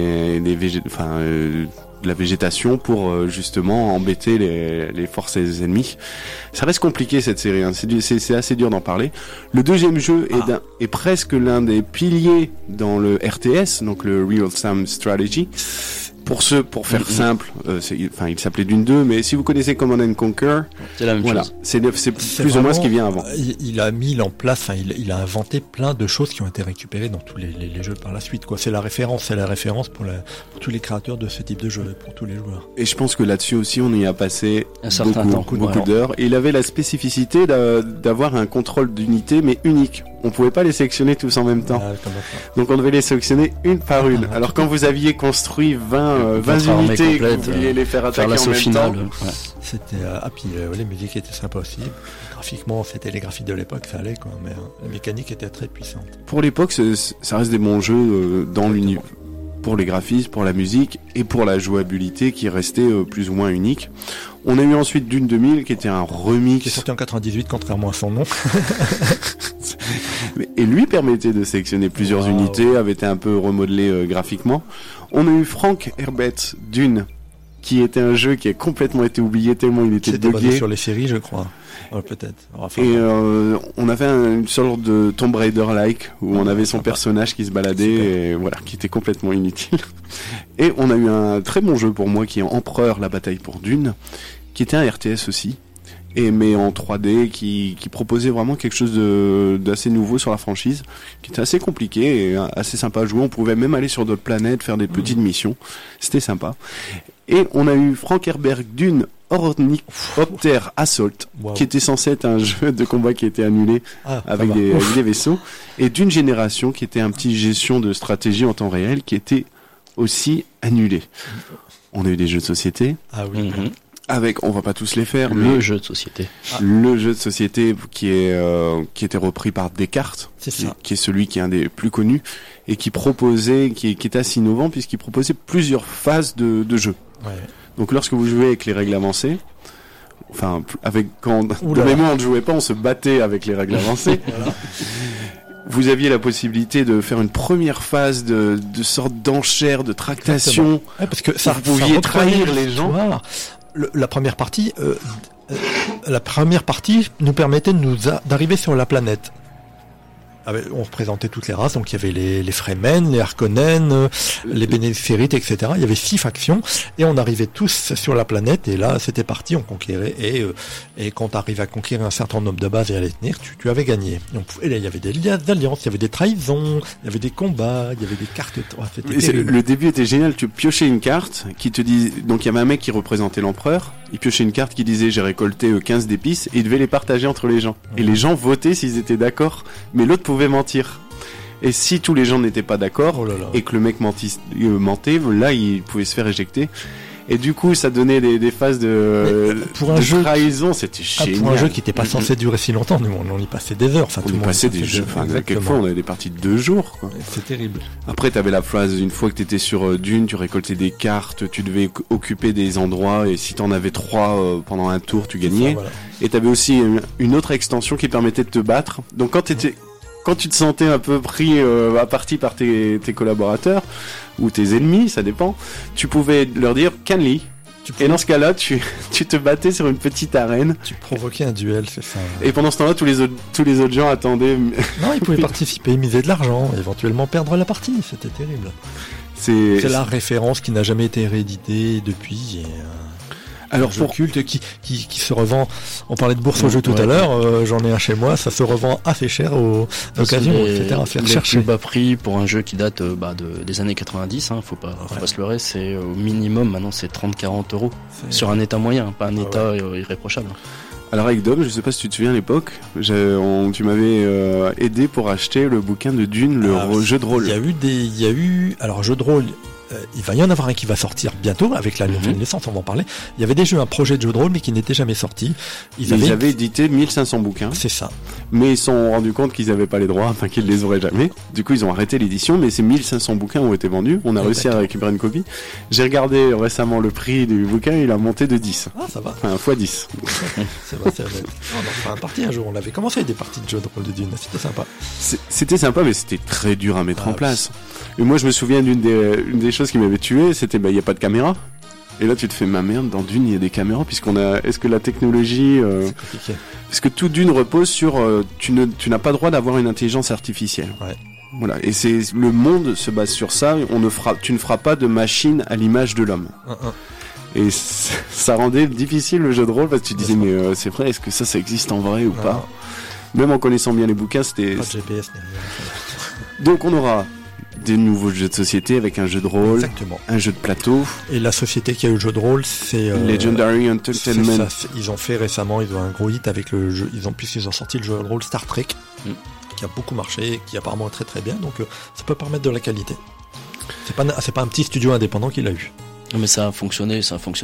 de la végétation pour justement embêter les forces ennemies. Ça reste compliqué cette série, hein. C'est assez dur d'en parler. Le deuxième jeu est presque l'un des piliers dans le RTS, donc le Real Time Strategy. Pour faire simple, il s'appelait Dune 2, mais si vous connaissez Command and Conquer, c'est la même chose. C'est plus ou moins ce qui vient avant. Il a mis en place, il a inventé plein de choses qui ont été récupérées dans tous les jeux par la suite, quoi. C'est la référence pour tous les créateurs de ce type de jeu, pour tous les joueurs. Et je pense que là-dessus aussi, on y a passé beaucoup temps. d'heures. Et il avait la spécificité d'avoir un contrôle d'unité, mais unique. On pouvait pas les sélectionner tous en même temps. Donc on devait les sélectionner une par une. Alors quand vous aviez construit 20 unités, que vous vouliez les faire attaquer en même temps. Ouais. C'était puis les musiques étaient sympas aussi. Graphiquement, c'était les graphiques de l'époque, ça allait, quoi. Mais la mécanique était très puissante. Pour l'époque, ça reste des bons jeux dans l'univers. Pour les graphismes, pour la musique et pour la jouabilité qui restait plus ou moins unique. On a eu ensuite Dune 2000 qui était un remix. Qui est sorti en 98 contrairement à son nom. Et lui permettait de sélectionner plusieurs unités, avait été un peu remodelé graphiquement. On a eu Frank Herbert Dune, qui était un jeu qui a complètement été oublié tellement il était buggé. C'était basé sur les séries, je crois. Peut-être. Et on avait une sorte de Tomb Raider-like où on avait son personnage qui se baladait et voilà, qui était complètement inutile. Et on a eu un très bon jeu pour moi qui est Empereur, la bataille pour Dune, qui était un RTS aussi, mais en 3D, qui proposait vraiment quelque chose d'assez nouveau sur la franchise, qui était assez compliqué et assez sympa à jouer. On pouvait même aller sur d'autres planètes, faire des petites missions. C'était sympa. Et on a eu Frank Herbert Dune Ornithopter Assault, qui était censé être un jeu de combat qui était annulé avec des vaisseaux, et Dune Génération, qui était un petit gestion de stratégie en temps réel, qui était aussi annulé. On a eu des jeux de société. Ah oui. Avec, on va pas tous les faire, le jeu de société. Le jeu de société qui était repris par Descartes, qui est celui qui est un des plus connus et qui proposait, qui était assez innovant puisqu'il proposait plusieurs phases de jeu. Ouais. Donc lorsque vous jouez avec les règles avancées, quand on ne jouait pas, on se battait avec les règles avancées. Voilà. Vous aviez la possibilité de faire une première phase de sorte d'enchère, de tractation. Ouais, parce que vous pouviez trahir les gens. La première partie nous permettait d'arriver sur la planète. On représentait toutes les races, donc il y avait les Fremen, les Harkonnen, les Bene Gesserit, etc. Il y avait 6 factions et on arrivait tous sur la planète et là c'était parti, on conquérait et quand tu arrives à conquérir un certain nombre de bases et à les tenir, tu avais gagné. Et là il y avait des alliances, il y avait des trahisons, il y avait des combats, il y avait des cartes. Le début était génial, tu piochais une carte qui te dit, donc il y avait un mec qui représentait l'empereur, il piochait une carte qui disait j'ai récolté 15 d'épices et il devait les partager entre les gens. Et les gens votaient s'ils étaient d'accord, mais l'autre pouvait mentir. Et si tous les gens n'étaient pas d'accord et que le mec mentait, là il pouvait se faire éjecter. Et du coup ça donnait des phases de trahison, c'était génial. Pour un jeu qui n'était pas censé durer si longtemps, nous on y passait des heures. On y passait des jeux, quelquefois on avait des parties de 2 jours, quoi. C'est terrible. Après t'avais la phase, une fois que t'étais sur Dune, tu récoltais des cartes, tu devais occuper des endroits et si t'en avais 3 pendant un tour tu gagnais. Et t'avais aussi une autre extension qui permettait de te battre. Donc quand tu te sentais un peu pris à partie par tes collaborateurs ou tes ennemis, ça dépend, tu pouvais leur dire Canly Et dans ce cas-là, tu te battais sur une petite arène. Tu provoquais un duel, c'est ça. Et pendant ce temps-là, tous les autres gens attendaient. Non, ils pouvaient participer, miser de l'argent, éventuellement perdre la partie. C'était terrible. C'est la référence qui n'a jamais été rééditée depuis. Alors pour culte qui se revend. On parlait de bourse au jeu tout à l'heure. J'en ai un chez moi. Ça se revend assez cher aux occasions, etc. Les plus bas prix pour un jeu qui date des années 90. Faut pas se leurrer. C'est au minimum maintenant c'est 30-40 euros sur un état moyen, pas un état irréprochable. Alors avec Dom, je sais pas si tu te souviens à l'époque, tu m'avais aidé pour acheter le bouquin de Dune, le jeu de rôle. Il y a eu alors jeu de rôle. Il va y en avoir un qui va sortir bientôt avec la nouvelle licence, on va en parler. Il y avait déjà un projet de jeu de rôle mais qui n'était jamais sorti. Ils avaient édité 1500 bouquins. C'est ça. Mais ils se sont rendus compte qu'ils n'avaient pas les droits, enfin qu'ils les auraient jamais. Du coup, ils ont arrêté l'édition, mais ces 1500 bouquins ont été vendus. On a réussi à récupérer une copie. J'ai regardé récemment le prix du bouquin, il a monté de 10. Ah, ça va. Enfin, x10. C'est vrai. On en fera un partie un jour. On avait commencé avec des parties de jeux de rôle de Dune. C'était sympa. C'était sympa, mais c'était très dur à mettre en place. Et moi, je me souviens d'une des choses qui m'avait tué, c'était il y a pas de caméra. Et là, tu te fais ma merde, dans Dune, il y a des caméras, est-ce que la technologie, parce que tout Dune repose sur, tu n'as pas le droit d'avoir une intelligence artificielle. Ouais. Voilà. Et le monde se base sur ça. Tu ne feras pas de machine à l'image de l'homme. Et ça rendait difficile le jeu de rôle parce que tu disais, mais c'est vrai, est-ce que ça existe en vrai ou pas? Même en connaissant bien les bouquins, c'était. Pas de GPS, rien. Donc on aura des nouveaux jeux de société avec un jeu de rôle, exactement, un jeu de plateau. Et la société qui a eu le jeu de rôle, c'est Legendary Entertainment. Ils ont fait récemment, ils ont un gros hit avec le jeu. Puisqu'ils ont sorti le jeu de rôle Star Trek, qui a beaucoup marché, qui apparemment est très très bien. Donc ça peut permettre de la qualité. C'est pas un petit studio indépendant qui l'a eu. Mais ça a fonctionné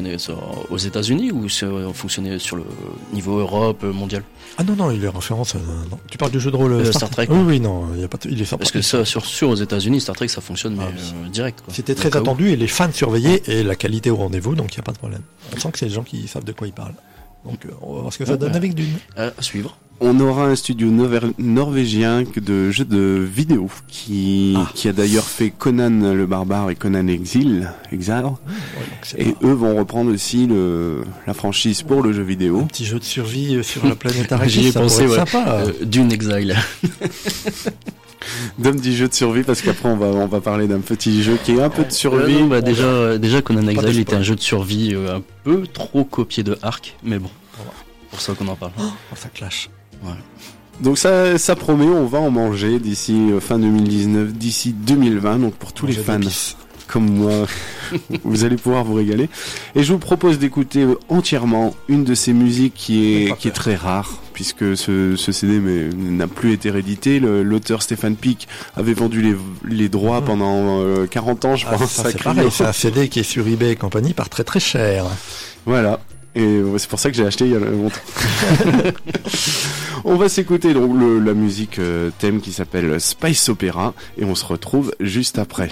aux États-Unis ou ça a fonctionné sur le niveau Europe, mondial? Ah non, il est référence. Non. Tu parles du jeu de rôle Star Trek. Oui, non, il y a pas. Il est sorti. Parce que ça, sur aux États-Unis, Star Trek, ça fonctionne direct. Quoi. C'était très attendu et les fans surveillaient et la qualité au rendez-vous, donc il y a pas de problème. On sent que c'est des gens qui savent de quoi ils parlent. Donc on va voir ce que ça donne avec Dune. À suivre. On aura un studio norvégien de jeux de vidéo qui a d'ailleurs fait Conan le Barbare et Conan Exile. Et eux vont reprendre aussi la franchise pour le jeu vidéo. Un petit jeu de survie sur la planète Arrakis. J'y ai pensé, sympa. Dune Exile. D'un petit jeu de survie parce qu'après on va parler d'un petit jeu qui est un peu de survie. Déjà Conan Exile était un jeu de survie un peu trop copié de Ark, mais bon, pour ça qu'on en parle. Ça clash. Ouais. Donc ça promet, on va en manger d'ici fin 2019, d'ici 2020. Donc pour tous les fans comme moi, vous allez pouvoir vous régaler. Et je vous propose d'écouter entièrement une de ces musiques qui est très rare, puisque ce CD n'a plus été réédité. L'auteur Stéphane Pic avait vendu les droits pendant 40 ans, je pense. C'est pareil, c'est un CD qui est sur eBay et compagnie par très très cher. Voilà. Et c'est pour ça que j'ai acheté il y a longtemps. On va s'écouter donc la musique thème qui s'appelle Spice Opera et on se retrouve juste après.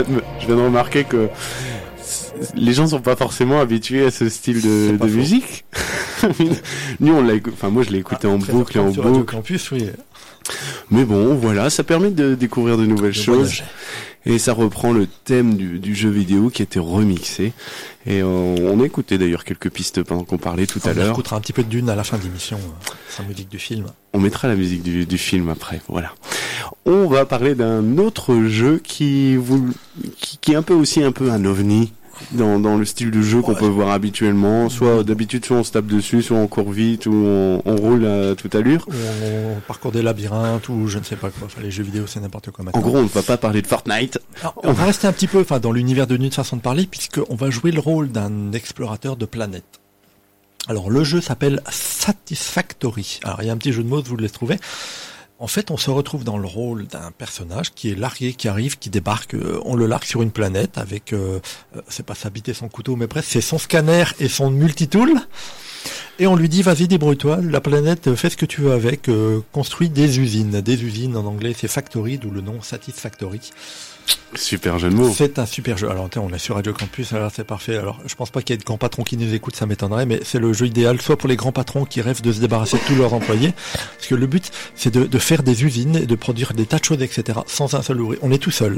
je viens de remarquer que les gens sont pas forcément habitués à ce style de musique. Nous, moi, je l'ai écouté en boucle et en boucle. Campus, oui. Mais bon, voilà, ça permet de découvrir de nouvelles choses. Voyager. Et ça reprend le thème du jeu vidéo qui a été remixé. Et on a écouté d'ailleurs quelques pistes pendant qu'on parlait tout à l'heure. On écoutera un petit peu de Dune à la fin de l'émission, sans musique du film. On mettra la musique du film après, voilà. On va parler d'un autre jeu qui est un peu un ovni. Dans le style de jeu qu'on peut voir habituellement, d'habitude soit on se tape dessus, soit on court vite, ou on roule à toute allure. Ou on parcourt des labyrinthes, ou je ne sais pas quoi. Enfin, les jeux vidéo, c'est n'importe quoi maintenant. En gros, on ne va pas parler de Fortnite. Alors, on va rester un petit peu, dans l'univers de Dune façon de parler, puisqu'on va jouer le rôle d'un explorateur de planète. Alors, le jeu s'appelle Satisfactory. Alors, il y a un petit jeu de mots, vous le trouvez. En fait, on se retrouve dans le rôle d'un personnage qui est largué, qui arrive, qui débarque. On le largue sur une planète avec, c'est pas s'habiter son couteau, mais presque, c'est son scanner et son multitool. Et on lui dit, vas-y, débrouille-toi, la planète, fais ce que tu veux avec, construis des usines. Des usines, en anglais, c'est Factory, d'où le nom Satisfactory. Super jeu de mots. C'est un super jeu. Alors, on est sur Radio Campus, alors c'est parfait. Alors, je pense pas qu'il y ait de grands patrons qui nous écoutent, ça m'étonnerait, mais c'est le jeu idéal, soit pour les grands patrons qui rêvent de se débarrasser de tous leurs employés, parce que le but, c'est de faire des usines et de produire des tas de choses, etc., sans un seul ouvrier. On est tout seul.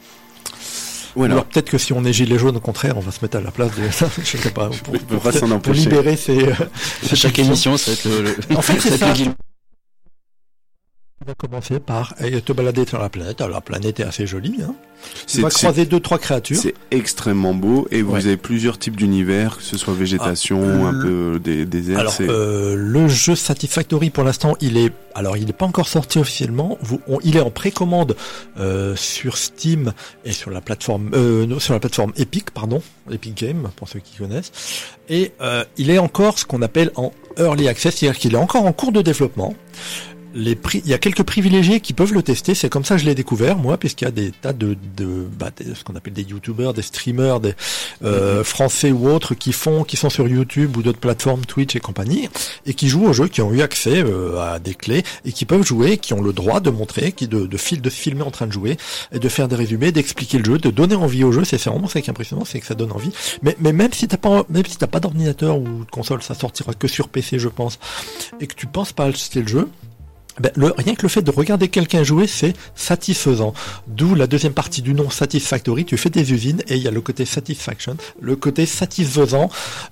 Voilà. Alors peut-être que si on est gilet jaune, au contraire, on va se mettre à la place de, je sais pas, pour libérer ces à chaque émission, ça va être en fait, c'est ça. On va commencer par te balader sur la planète. Alors, la planète est assez jolie, hein. Tu vas croiser 2-3 créatures. C'est extrêmement beau et vous avez plusieurs types d'univers, que ce soit végétation, un peu des airs. Alors, le jeu Satisfactory, pour l'instant, il est pas encore sorti officiellement. Il est en précommande sur Steam et sur la plateforme Epic Games, pour ceux qui connaissent. Et il est encore ce qu'on appelle en Early Access, c'est-à-dire qu'il est encore en cours de développement. Il y a quelques privilégiés qui peuvent le tester, c'est comme ça que je l'ai découvert moi, puisqu'il y a des tas de ce qu'on appelle des youtubeurs, des streamers, des français ou autres qui sont sur YouTube ou d'autres plateformes, Twitch et compagnie, et qui jouent aux jeux, qui ont eu accès à des clés et qui peuvent jouer, qui ont le droit de montrer, de filmer en train de jouer et de faire des résumés, d'expliquer le jeu, de donner envie au jeu. C'est vraiment ça qui est impressionnant, c'est que ça donne envie. Mais même si t'as pas d'ordinateur ou de console, ça sortira que sur PC, je pense, et que tu penses pas acheter le jeu. Rien que le fait de regarder quelqu'un jouer, c'est satisfaisant. D'où la deuxième partie du nom Satisfactory. Tu fais des usines et il y a le côté satisfaction, le côté satisfaisant.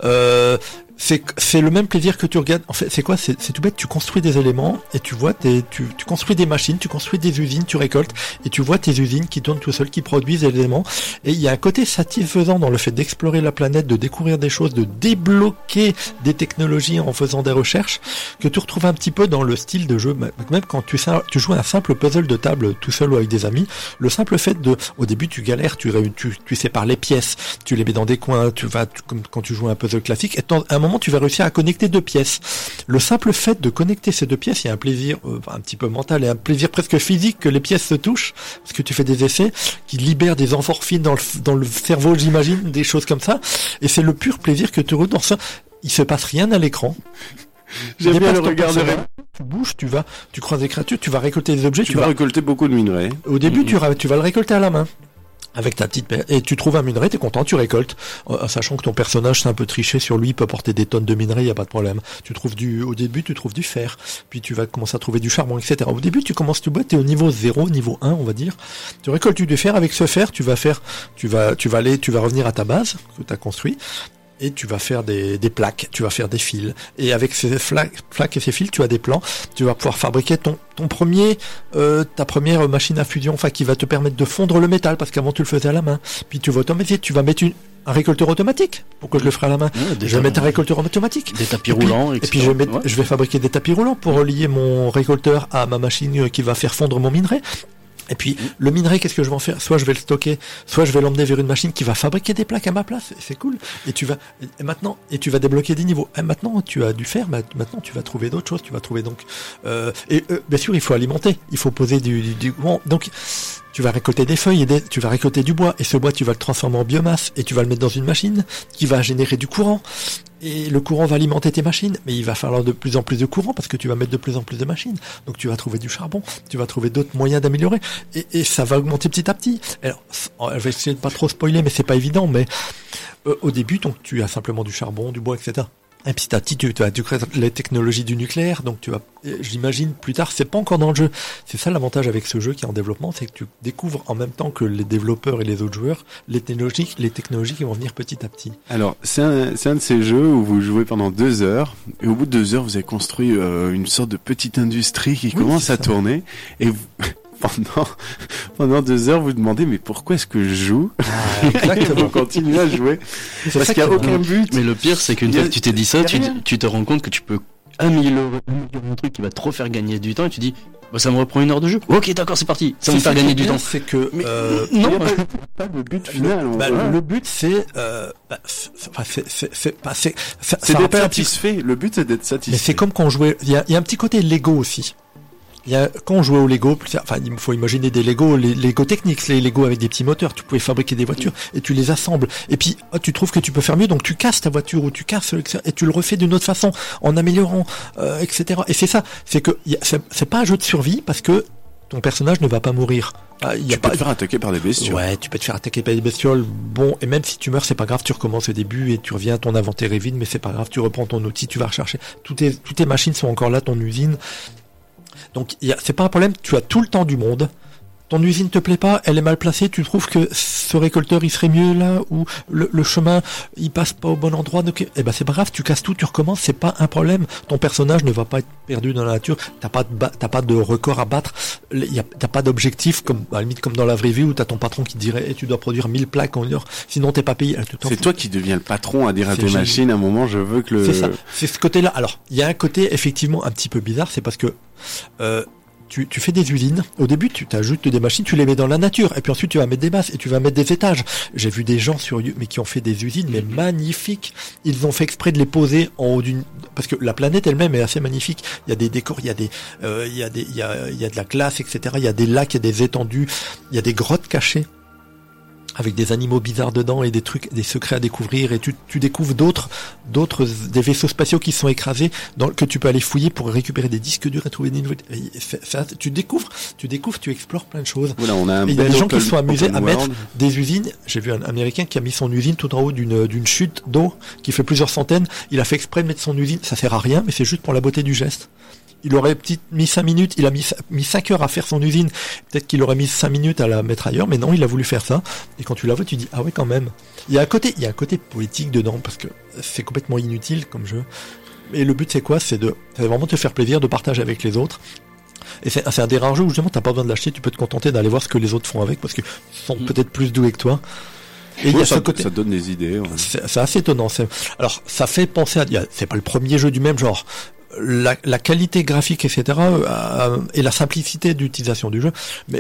C'est le même plaisir que tu regardes. En fait, c'est quoi? C'est tout bête. Tu construis des éléments et tu vois tu construis des machines, tu construis des usines, tu récoltes et tu vois tes usines qui tournent tout seuls, qui produisent des éléments. Et il y a un côté satisfaisant dans le fait d'explorer la planète, de découvrir des choses, de débloquer des technologies en faisant des recherches, que tu retrouves un petit peu dans le style de jeu. Même quand tu joues un simple puzzle de table tout seul ou avec des amis, le simple fait au début tu galères, tu sépares les pièces, tu les mets dans des coins, comme quand tu joues un puzzle classique, et à un moment tu vas réussir à connecter deux pièces. Le simple fait de connecter ces deux pièces, il y a un plaisir un petit peu mental et un plaisir presque physique que les pièces se touchent, parce que tu fais des essais qui libèrent des endorphines dans le cerveau, j'imagine, des choses comme ça, et c'est le pur plaisir que tu retrouves dans ça. Il se passe rien à l'écran. J'aime bien le regard de tu bouges, tu croises des créatures, tu vas récolter des objets, tu vas récolter beaucoup de minerais. Au début, tu vas le récolter à la main. Avec ta petite et tu trouves un minerai, t'es content, tu récoltes, sachant que ton personnage c'est un peu triché sur lui, il peut porter des tonnes de minerais, y a pas de problème. Au début tu trouves du fer, puis tu vas commencer à trouver du charbon, etc. Au début tu commences tout bas, t'es au niveau 0, niveau 1 on va dire. Tu récoltes du fer, avec ce fer tu vas revenir à ta base que t'as construit. Et tu vas faire des plaques, tu vas faire des fils. Et avec ces plaques et ces fils, tu as des plans. Tu vas pouvoir fabriquer ta première machine à fusion, qui va te permettre de fondre le métal, parce qu'avant tu le faisais à la main. Puis tu vas automatiser, tu vas mettre un récolteur automatique. Pourquoi je le ferai à la main? Je vais mettre un récolteur automatique. Des tapis roulants, etc. Et puis je vais fabriquer des tapis roulants pour relier mon récolteur à ma machine qui va faire fondre mon minerai. Et puis, le minerai, qu'est-ce que je vais en faire? Soit je vais le stocker, soit je vais l'emmener vers une machine qui va fabriquer des plaques à ma place. C'est cool. Et tu vas débloquer des niveaux. Et maintenant, tu as du fer, maintenant, tu vas trouver d'autres choses. Tu vas trouver donc, bien sûr, il faut alimenter. Il faut poser du donc, tu vas récolter des feuilles tu vas récolter du bois, et ce bois tu vas le transformer en biomasse, et tu vas le mettre dans une machine qui va générer du courant, et le courant va alimenter tes machines, mais il va falloir de plus en plus de courant parce que tu vas mettre de plus en plus de machines, donc tu vas trouver du charbon, tu vas trouver d'autres moyens d'améliorer, et ça va augmenter petit à petit. Alors, je vais essayer de pas trop spoiler, mais c'est pas évident, mais au début, donc tu as simplement du charbon, du bois, etc. Et petit à petit, tu crées les technologies du nucléaire, donc j'imagine plus tard, c'est pas encore dans le jeu. C'est ça l'avantage avec ce jeu qui est en développement, c'est que tu découvres en même temps que les développeurs et les autres joueurs les technologies qui vont venir petit à petit. Alors, c'est un de ces jeux où vous jouez pendant 2 heures, et au bout de 2 heures, vous avez construit une sorte de petite industrie qui commence à tourner, et pendant 2 heures, vous demandez mais pourquoi est-ce que je joue? Exactement. Vous continuez à jouer parce qu'il n'y a aucun but. Mais le pire, c'est qu'une fois que tu t'es dit ça, tu te rends compte que tu peux améliorer un truc qui va trop faire gagner du temps, et tu dis ça me reprend 1 heure de jeu. Ok, d'accord, c'est parti. Ça va me faire gagner du temps. C'est que non, pas le but final. Le but c'est c'est d'être satisfait. Le but c'est d'être satisfait. Mais c'est comme quand on jouait. Il y a un petit côté Lego aussi. Quand on jouait au Lego, il faut imaginer des Lego, les Lego techniques, les Lego avec des petits moteurs, tu pouvais fabriquer des voitures et tu les assembles. Et puis, tu trouves que tu peux faire mieux, donc tu casses ta voiture ou tu casses, et tu le refais d'une autre façon, en améliorant, etc. Et c'est ça, c'est que c'est pas un jeu de survie parce que ton personnage ne va pas mourir. Tu peux te faire attaquer par des bestioles. Ouais, tu peux te faire attaquer par des bestioles. Bon, et même si tu meurs, c'est pas grave, tu recommences au début et tu reviens, ton inventaire est vide, mais c'est pas grave, tu reprends ton outil, tu vas rechercher. Toutes tes machines sont encore là, ton usine. Donc c'est pas un problème, tu as tout le temps du monde. Ton usine te plaît pas, elle est mal placée, tu trouves que ce récolteur il serait mieux là, ou le chemin il passe pas au bon endroit, donc c'est pas grave, tu casses tout, tu recommences, c'est pas un problème. Ton personnage ne va pas être perdu dans la nature, t'as pas de record à battre, t'as pas d'objectif comme à la limite comme dans la vraie vie où t'as ton patron qui te dirait tu dois produire 1000 plaques en heure, sinon t'es pas payé. C'est toi qui deviens le patron à dire à tes machines à un moment je veux que C'est ça, c'est ce côté-là. Alors il y a un côté effectivement un petit peu bizarre, c'est parce que tu fais des usines. Au début, tu t'ajoutes des machines, tu les mets dans la nature, et puis ensuite tu vas mettre des bases et tu vas mettre des étages. J'ai vu des gens mais qui ont fait des usines mais magnifiques. Ils ont fait exprès de les poser en haut parce que la planète elle-même est assez magnifique. Il y a des décors, il y a de la glace, etc. Il y a des lacs, il y a des étendues, il y a des grottes cachées avec des animaux bizarres dedans et des trucs, des secrets à découvrir, et tu découvres des vaisseaux spatiaux qui sont écrasés, que tu peux aller fouiller pour récupérer des disques durs et trouver des nouvelles. Tu découvres, tu explores plein de choses. Voilà, on a il y a des gens qui se sont amusés à mettre des usines. J'ai vu un Américain qui a mis son usine tout en haut d'une chute d'eau qui fait plusieurs centaines. Il a fait exprès de mettre son usine. Ça sert à rien, mais c'est juste pour la beauté du geste. Il aurait mis 5 minutes, il a mis 5 heures à faire son usine. Peut-être qu'il aurait mis 5 minutes à la mettre ailleurs, mais non, il a voulu faire ça. Et quand tu la vois, tu dis, ah ouais, quand même. Il y a un côté poétique dedans, parce que c'est complètement inutile comme jeu. Et le but, c'est quoi? C'est vraiment te faire plaisir, de partager avec les autres. Et c'est un des rares jeux où justement, t'as pas besoin de l'acheter, tu peux te contenter d'aller voir ce que les autres font avec, parce qu'ils sont peut-être plus doués que toi. Et il y a ce côté, ça donne des idées. Ouais. C'est assez étonnant. Alors, ça fait penser c'est pas le premier jeu du même genre. La qualité graphique, etc., et la simplicité d'utilisation du jeu, mais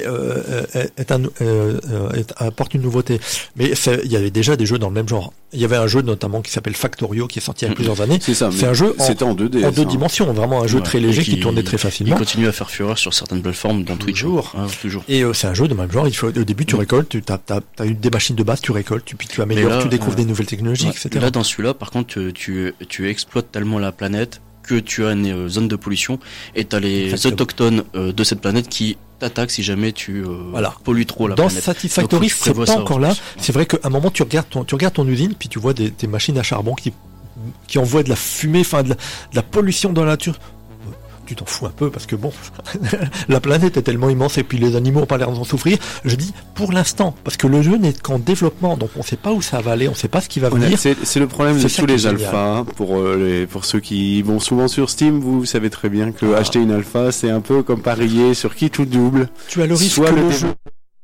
apporte une nouveauté. Mais il y avait déjà des jeux dans le même genre. Il y avait un jeu notamment qui s'appelle Factorio, qui est sorti il y a plusieurs années. C'est un jeu en 2D, en 2 dimensions, vraiment un jeu très léger qui tournait très facilement. Il continue à faire fureur sur certaines plateformes dans Twitch. Toujours. Et c'est un jeu de même genre. Au début, tu récoltes, t'as eu des machines de base, tu récoltes, puis tu améliores, tu découvres des nouvelles technologies, etc. Là, dans celui-là, par contre, tu exploites tellement la planète que tu as une zone de pollution et tu as les autochtones de cette planète qui t'attaquent si jamais tu pollues trop la planète. Dans Satisfactory, c'est pas encore là. C'est vrai qu'à un moment, tu regardes ton usine, puis tu vois tes machines à charbon qui envoient de la fumée, de la pollution dans la nature. Tu t'en fous un peu parce que bon, la planète est tellement immense et puis les animaux ont pas l'air d'en souffrir. Je dis pour l'instant parce que le jeu n'est qu'en développement, donc on sait pas où ça va aller, on sait pas ce qui va venir. C'est le problème de tous les alphas. Pour ceux qui vont souvent sur Steam, vous savez très bien que acheter une alpha, c'est un peu comme parier sur qui tout double. Tu as le risque que le jeu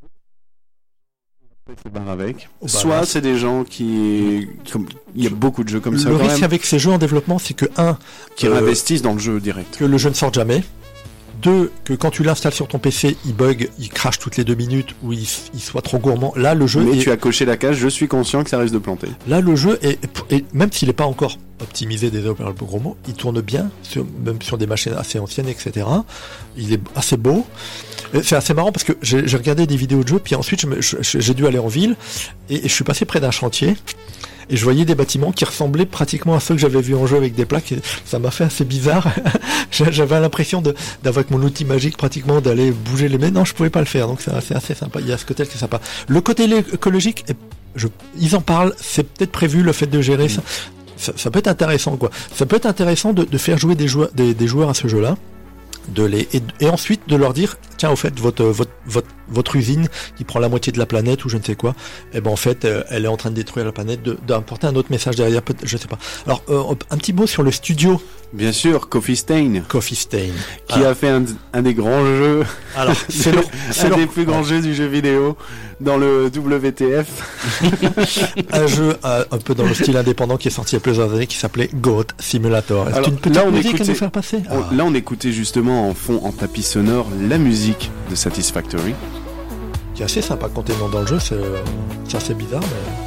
avec. Soit c'est des gens il y a beaucoup de jeux comme ça. Le risque avec ces jeux en développement, c'est que qui investissent dans le jeu direct. Que le jeu ne sorte jamais. 2, que quand tu l'installes sur ton PC, il bug, il crache toutes les 2 minutes ou il soit trop gourmand. Là, le jeu. Mais tu as coché la case, je suis conscient que ça risque de planter. Là, le jeu est même s'il n'est pas encore optimisé, désolé pour le gros mot, il tourne bien, même sur des machines assez anciennes, etc. Il est assez beau. C'est assez marrant parce que j'ai regardé des vidéos de jeux, puis ensuite j'ai dû aller en ville, et je suis passé près d'un chantier, et je voyais des bâtiments qui ressemblaient pratiquement à ceux que j'avais vus en jeu avec des plaques, et ça m'a fait assez bizarre. J'avais l'impression d'avoir avec mon outil magique pratiquement d'aller bouger les mains. Non, je pouvais pas le faire, donc c'est assez sympa. Il y a ce côté qui est sympa. Le côté écologique, ils en parlent, c'est peut-être prévu le fait de gérer ça. Ça peut être intéressant, quoi. Ça peut être intéressant de faire jouer des joueurs à ce jeu-là, et ensuite de leur dire, tiens, au fait, votre usine qui prend la moitié de la planète ou je ne sais quoi, eh ben en fait, elle est en train de détruire la planète, d'apporter un autre message derrière, je sais pas. Alors, un petit mot sur le studio. Bien sûr, Coffee Stain. Qui a fait un des grands jeux. Alors, c'est des plus grands jeux du jeu vidéo dans le WTF. Un jeu un peu dans le style indépendant qui est sorti il y a plusieurs années qui s'appelait Goat Simulator. Est-ce une petite musique à nous faire passer? Là, on écoutait justement en fond, en tapis sonore, la musique de Satisfactory. Qui est assez sympa quand t'es dans le jeu, c'est assez bizarre, mais...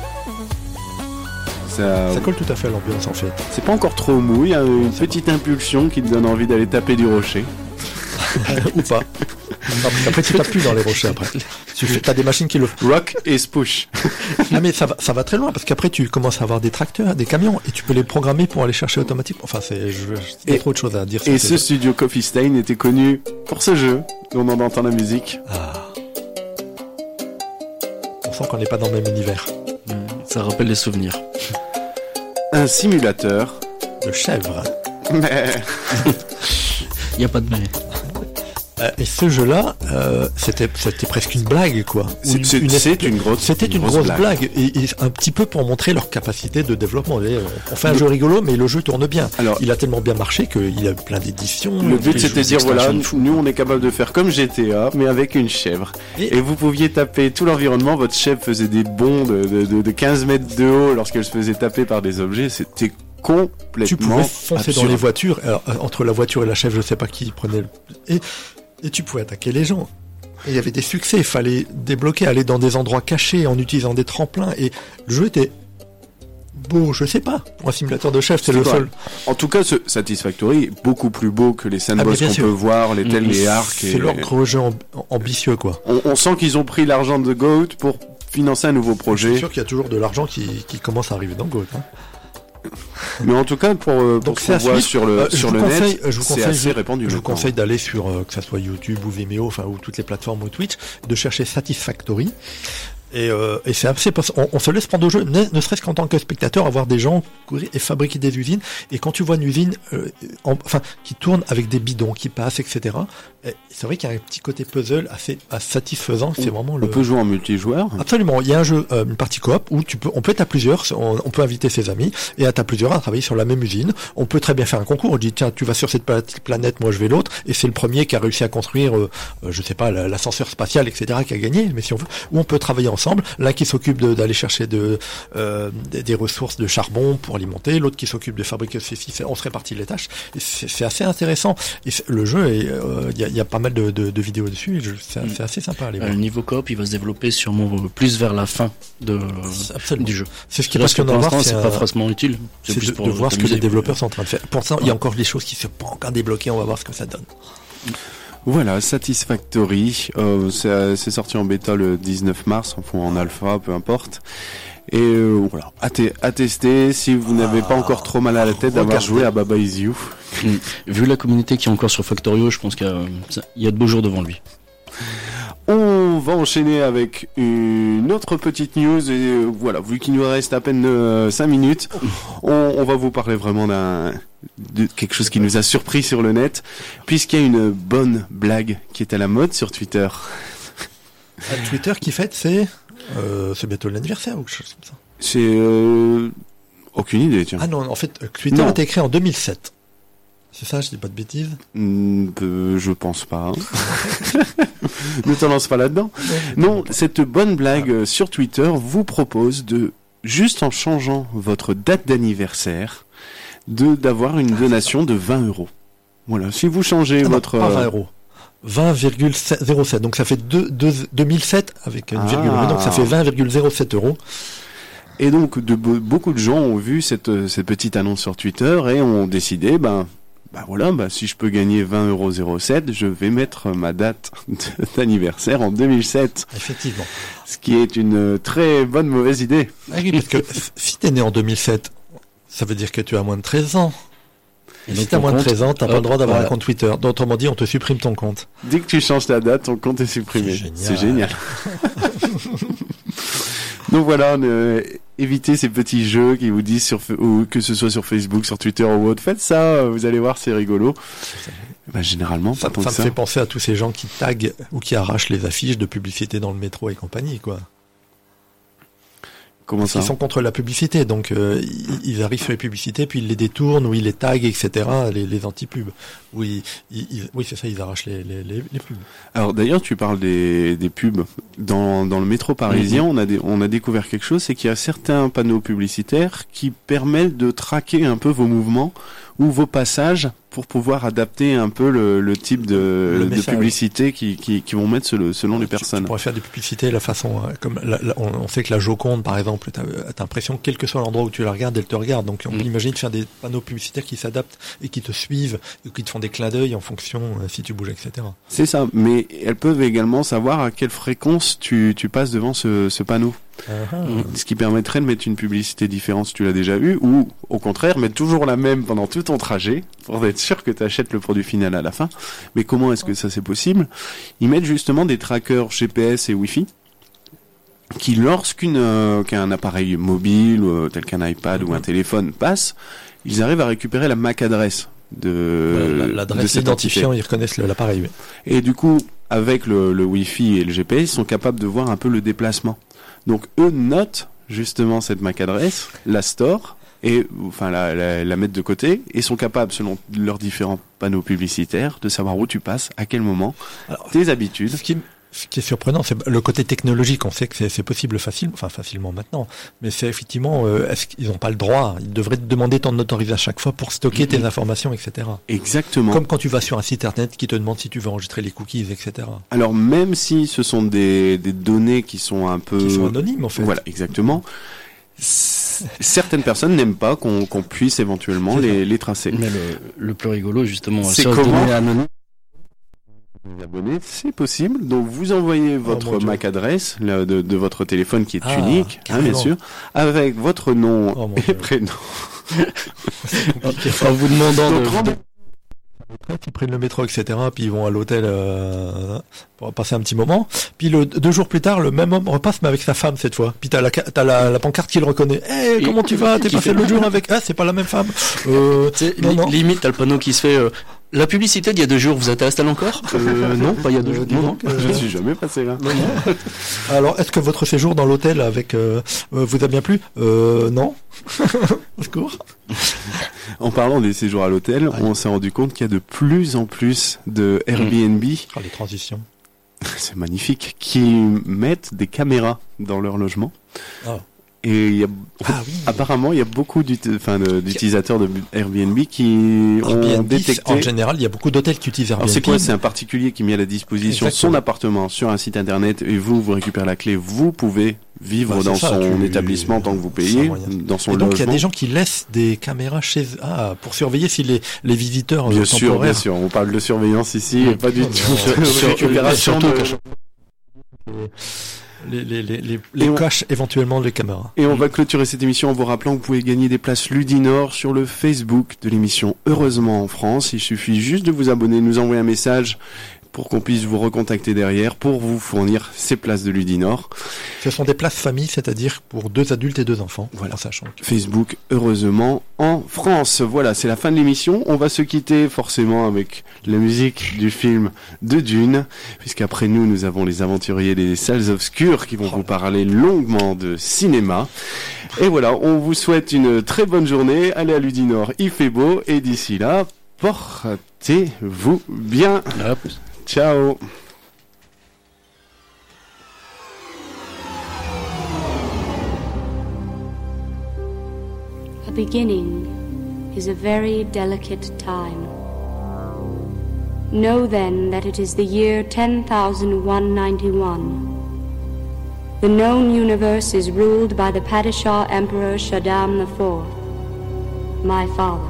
Ça colle tout à fait à l'ambiance en fait. C'est pas encore trop mou, il y a une petite impulsion qui te donne envie d'aller taper du rocher. Ou pas. Non, parce qu'après tu tapes plus dans les rochers après. T'as des machines qui le font. Rock et push. Ah mais ça va très loin parce qu'après tu commences à avoir des tracteurs, des camions et tu peux les programmer pour aller chercher automatiquement. Enfin il y a trop de choses à dire. Et ce studio Coffee Stain était connu pour ce jeu dont on entend la musique. On sent qu'on n'est pas dans le même univers. Ça rappelle les souvenirs. Un simulateur de chèvre. Mais... Il n'y a pas de mais. Et ce jeu-là, c'était presque une blague, quoi. C'était une grosse blague. Et un petit peu pour montrer leur capacité de développement. On fait un jeu rigolo, mais le jeu tourne bien. Alors, il a tellement bien marché qu'il a plein d'éditions. Le but, c'était de dire, voilà, nous, on est capable de faire comme GTA, mais avec une chèvre. Et vous pouviez taper tout l'environnement. Votre chèvre faisait des bonds de 15 mètres de haut lorsqu'elle se faisait taper par des objets. C'était complètement Tu pouvais foncer absurde. Dans les voitures. Alors, entre la voiture et la chèvre, je sais pas qui prenait et tu pouvais attaquer les gens. Et il y avait des succès, il fallait débloquer, aller dans des endroits cachés en utilisant des tremplins. Et le jeu était beau, je sais pas. Pour un simulateur de chef, c'est le seul. En tout cas, ce Satisfactory est beaucoup plus beau que les sandbox qu'on peut voir, les arcs. C'est leur gros jeu ambitieux, quoi. On sent qu'ils ont pris l'argent de Goat pour financer un nouveau projet. C'est sûr qu'il y a toujours de l'argent qui commence à arriver dans Goat, hein. Mais en tout cas, pour ce qu'on voit sur le net, c'est assez répandu. Je vous conseille d'aller sur, que ça soit YouTube ou Vimeo, enfin, ou toutes les plateformes ou Twitch, de chercher Satisfactory. Et c'est assez, on se laisse prendre au jeu, ne serait-ce qu'en tant que spectateur, avoir des gens courir et fabriquer des usines. Et quand tu vois une usine, qui tourne avec des bidons qui passent, etc. C'est vrai qu'il y a un petit côté puzzle assez satisfaisant. C'est vraiment on peut jouer en multijoueur. Absolument. Il y a un jeu, une partie coop où on peut être à plusieurs, on peut inviter ses amis et être à plusieurs à travailler sur la même usine. On peut très bien faire un concours. On dit tiens, tu vas sur cette planète, moi je vais l'autre, et c'est le premier qui a réussi à construire, je sais pas, l'ascenseur spatial, etc. qui a gagné. Mais si on veut, ou on peut travailler ensemble. L'un qui s'occupe d'aller chercher des ressources de charbon pour alimenter, l'autre qui s'occupe de fabriquer ceci. On se répartit les tâches. Et c'est assez intéressant. Et le jeu, il y a pas mal de vidéos dessus. C'est assez sympa à aller voir. Le niveau coop, il va se développer sûrement plus vers la fin du jeu. C'est ce qui est passionnant. Pour l'instant, c'est pas forcément utile. C'est plus de voir ce que les développeurs sont en train de faire. Pour ça, il y a encore des choses qui ne sont pas encore débloquées. On va voir ce que ça donne. Voilà, Satisfactory, c'est sorti en bêta le 19 mars, enfin en alpha, peu importe. Et voilà, à tester si vous n'avez pas encore trop mal à la tête d'avoir joué à Baba Is You. Vu la communauté qui est encore sur Factorio, je pense qu'il y a de beaux jours devant lui. On va enchaîner avec une autre petite news et voilà, vu qu'il nous reste à peine 5 minutes, on va vous parler vraiment de quelque chose qui nous a surpris sur le net, puisqu'il y a une bonne blague qui est à la mode sur Twitter. Twitter qui fête, c'est bientôt l'anniversaire ou quelque chose comme ça. C'est aucune idée, tiens. Ah non, en fait, Twitter a été créé en 2007. C'est ça, je dis pas de bêtises. Je pense pas. Ne t'en lance pas là-dedans. Non, cette bonne blague sur Twitter vous propose de, juste en changeant votre date d'anniversaire, d'avoir une donation de 20 €. Voilà, si vous changez votre... Pas 20 €. 20,07. Donc ça fait 2007 avec une virgule. Donc ça fait 20,07 €. Et donc beaucoup de gens ont vu cette petite annonce sur Twitter et ont décidé, si je peux gagner 20,07 €, je vais mettre ma date d'anniversaire en 2007. Effectivement. Ce qui est une très bonne mauvaise idée. Ah oui, parce que si t'es né en 2007, ça veut dire que tu as moins de 13 ans. Et si t'as moins de 13 ans, t'as pas le droit d'avoir un compte Twitter. Autrement dit, on te supprime ton compte. Dès que tu changes ta date, ton compte est supprimé. C'est génial. Donc voilà, évitez ces petits jeux qui vous disent que ce soit sur Facebook, sur Twitter ou autre. Faites ça, vous allez voir, c'est rigolo. Généralement, ça me fait penser à tous ces gens qui taguent ou qui arrachent les affiches de publicité dans le métro et compagnie, quoi. Comment ça ? Ils sont contre la publicité, donc ils arrivent sur les publicités, puis ils les détournent, ou ils les taguent, etc., les anti-pubs. Oui, c'est ça, ils arrachent les pubs. Alors d'ailleurs, tu parles des pubs. Dans le métro parisien, on a découvert quelque chose, c'est qu'il y a certains panneaux publicitaires qui permettent de traquer un peu vos mouvements ou vos passages pour pouvoir adapter un peu le type de publicité qui vont mettre selon les personnes. Tu pourrais faire des publicités la façon comme on sait que la Joconde par exemple, t'as l'impression que quel que soit l'endroit où tu la regardes, elle te regarde. Donc on peut imaginer de faire des panneaux publicitaires qui s'adaptent et qui te suivent, et qui te font des clins d'œil en fonction si tu bouges, etc. C'est ça, mais elles peuvent également savoir à quelle fréquence tu passes devant ce panneau. Ce qui permettrait de mettre une publicité différente si tu l'as déjà eu, ou au contraire mettre toujours la même pendant tout ton trajet pour être sûr que tu achètes le produit final à la fin. Mais comment est-ce que ça c'est possible ? Ils mettent justement des trackers GPS et Wi-Fi qui, qu'un appareil mobile tel qu'un iPad ou un téléphone passe, ils arrivent à récupérer la MAC adresse l'adresse identifiant, ils reconnaissent l'appareil. Oui. Et du coup, avec le Wi-Fi et le GPS, ils sont capables de voir un peu le déplacement. Donc eux notent justement cette MAC adresse, la store et la mettent de côté et sont capables, selon leurs différents panneaux publicitaires, de savoir où tu passes, à quel moment, tes habitudes. Ce qui est surprenant, c'est le côté technologique. On sait que c'est possible facilement maintenant. Mais c'est effectivement, est-ce qu'ils n'ont pas le droit ? Ils devraient te demander ton autorisation à chaque fois pour stocker tes informations, etc. Exactement. Comme quand tu vas sur un site internet qui te demande si tu veux enregistrer les cookies, etc. Alors même si ce sont des données qui sont un peu... Qui sont anonymes, en fait. Voilà, exactement. Certaines personnes n'aiment pas qu'on puisse éventuellement les tracer. Mais le plus rigolo, justement, c'est comment anonyme. Abonnés, c'est possible. Donc vous envoyez votre MAC adresse de votre téléphone qui est unique, bien sûr, avec votre nom et prénom. En vous demandant ils prennent le métro, etc. Puis ils vont à l'hôtel pour passer un petit moment. Puis 2 jours plus tard, le même homme repasse, mais avec sa femme cette fois. Puis t'as la pancarte qui le reconnaît. Comment tu vas ? T'es passé l'autre jour avec... c'est pas la même femme. Non. Limite, t'as le panneau qui se fait... La publicité d'il y a 2 jours, vous êtes installé encore ? Non, pas il y a 2 jours. Non, je ne suis jamais passé là. Non. Alors, est-ce que votre séjour dans l'hôtel avec vous a bien plu ? Non. Au secours. En parlant des séjours à l'hôtel, on s'est rendu compte qu'il y a de plus en plus de Airbnb. Les transitions. C'est magnifique. Qui mettent des caméras dans leur logement. Et apparemment, il y a beaucoup d'utilisateurs de Airbnb qui ont détecté... En général, il y a beaucoup d'hôtels qui utilisent Airbnb. Alors c'est quoi ? C'est un particulier qui met à la disposition son appartement sur un site internet et vous récupérez la clé. Vous pouvez vivre dans son établissement tant que vous payez, dans son logement. Donc il y a des gens qui laissent des caméras chez eux pour surveiller si les visiteurs bien temporaires... sûr, on parle de surveillance ici et pas du tout récupération de... Les caches éventuellement les caméras. Et on va clôturer cette émission en vous rappelant que vous pouvez gagner des places Ludinor sur le Facebook de l'émission Heureusement en France. Il suffit juste de vous abonner, nous envoyer un message pour qu'on puisse vous recontacter derrière pour vous fournir ces places de Ludinor. Ce sont des places famille, c'est-à-dire pour 2 adultes et 2 enfants. Voilà, Facebook Heureusement en France. Voilà, c'est la fin de l'émission. On va se quitter forcément avec la musique du film de Dune, puisqu'après nous avons les aventuriers des salles obscures qui vont vous parler longuement de cinéma. Et voilà, on vous souhaite une très bonne journée. Allez à Ludinor, il fait beau. Et d'ici là, portez-vous bien. Ciao. A beginning is a very delicate time. Know then that it is the year 10,191. The known universe is ruled by the Padishah Emperor Shaddam IV, my father.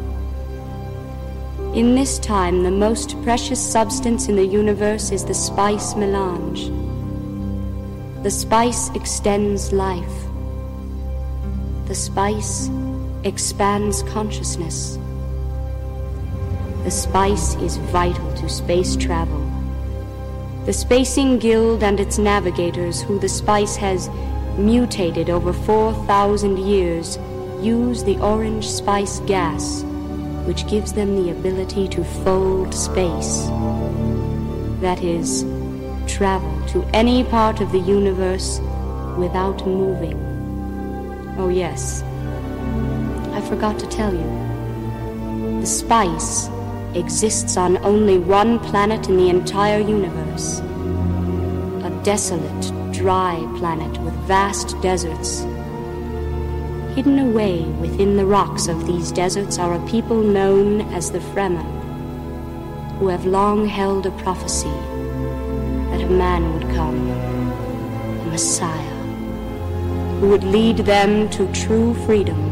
In this time, the most precious substance in the universe is the spice melange. The spice extends life. The spice expands consciousness. The spice is vital to space travel. The Spacing Guild and its navigators, who the spice has mutated over 4,000 years, use the orange spice gas, which gives them the ability to fold space. That is, travel to any part of the universe without moving. Oh yes, I forgot to tell you. The spice exists on only one planet in the entire universe. A desolate, dry planet with vast deserts. Hidden away within the rocks of these deserts are a people known as the Fremen, who have long held a prophecy that a man would come, a Messiah, who would lead them to true freedom.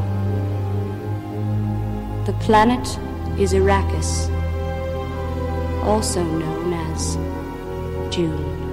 The planet is Arrakis, also known as June.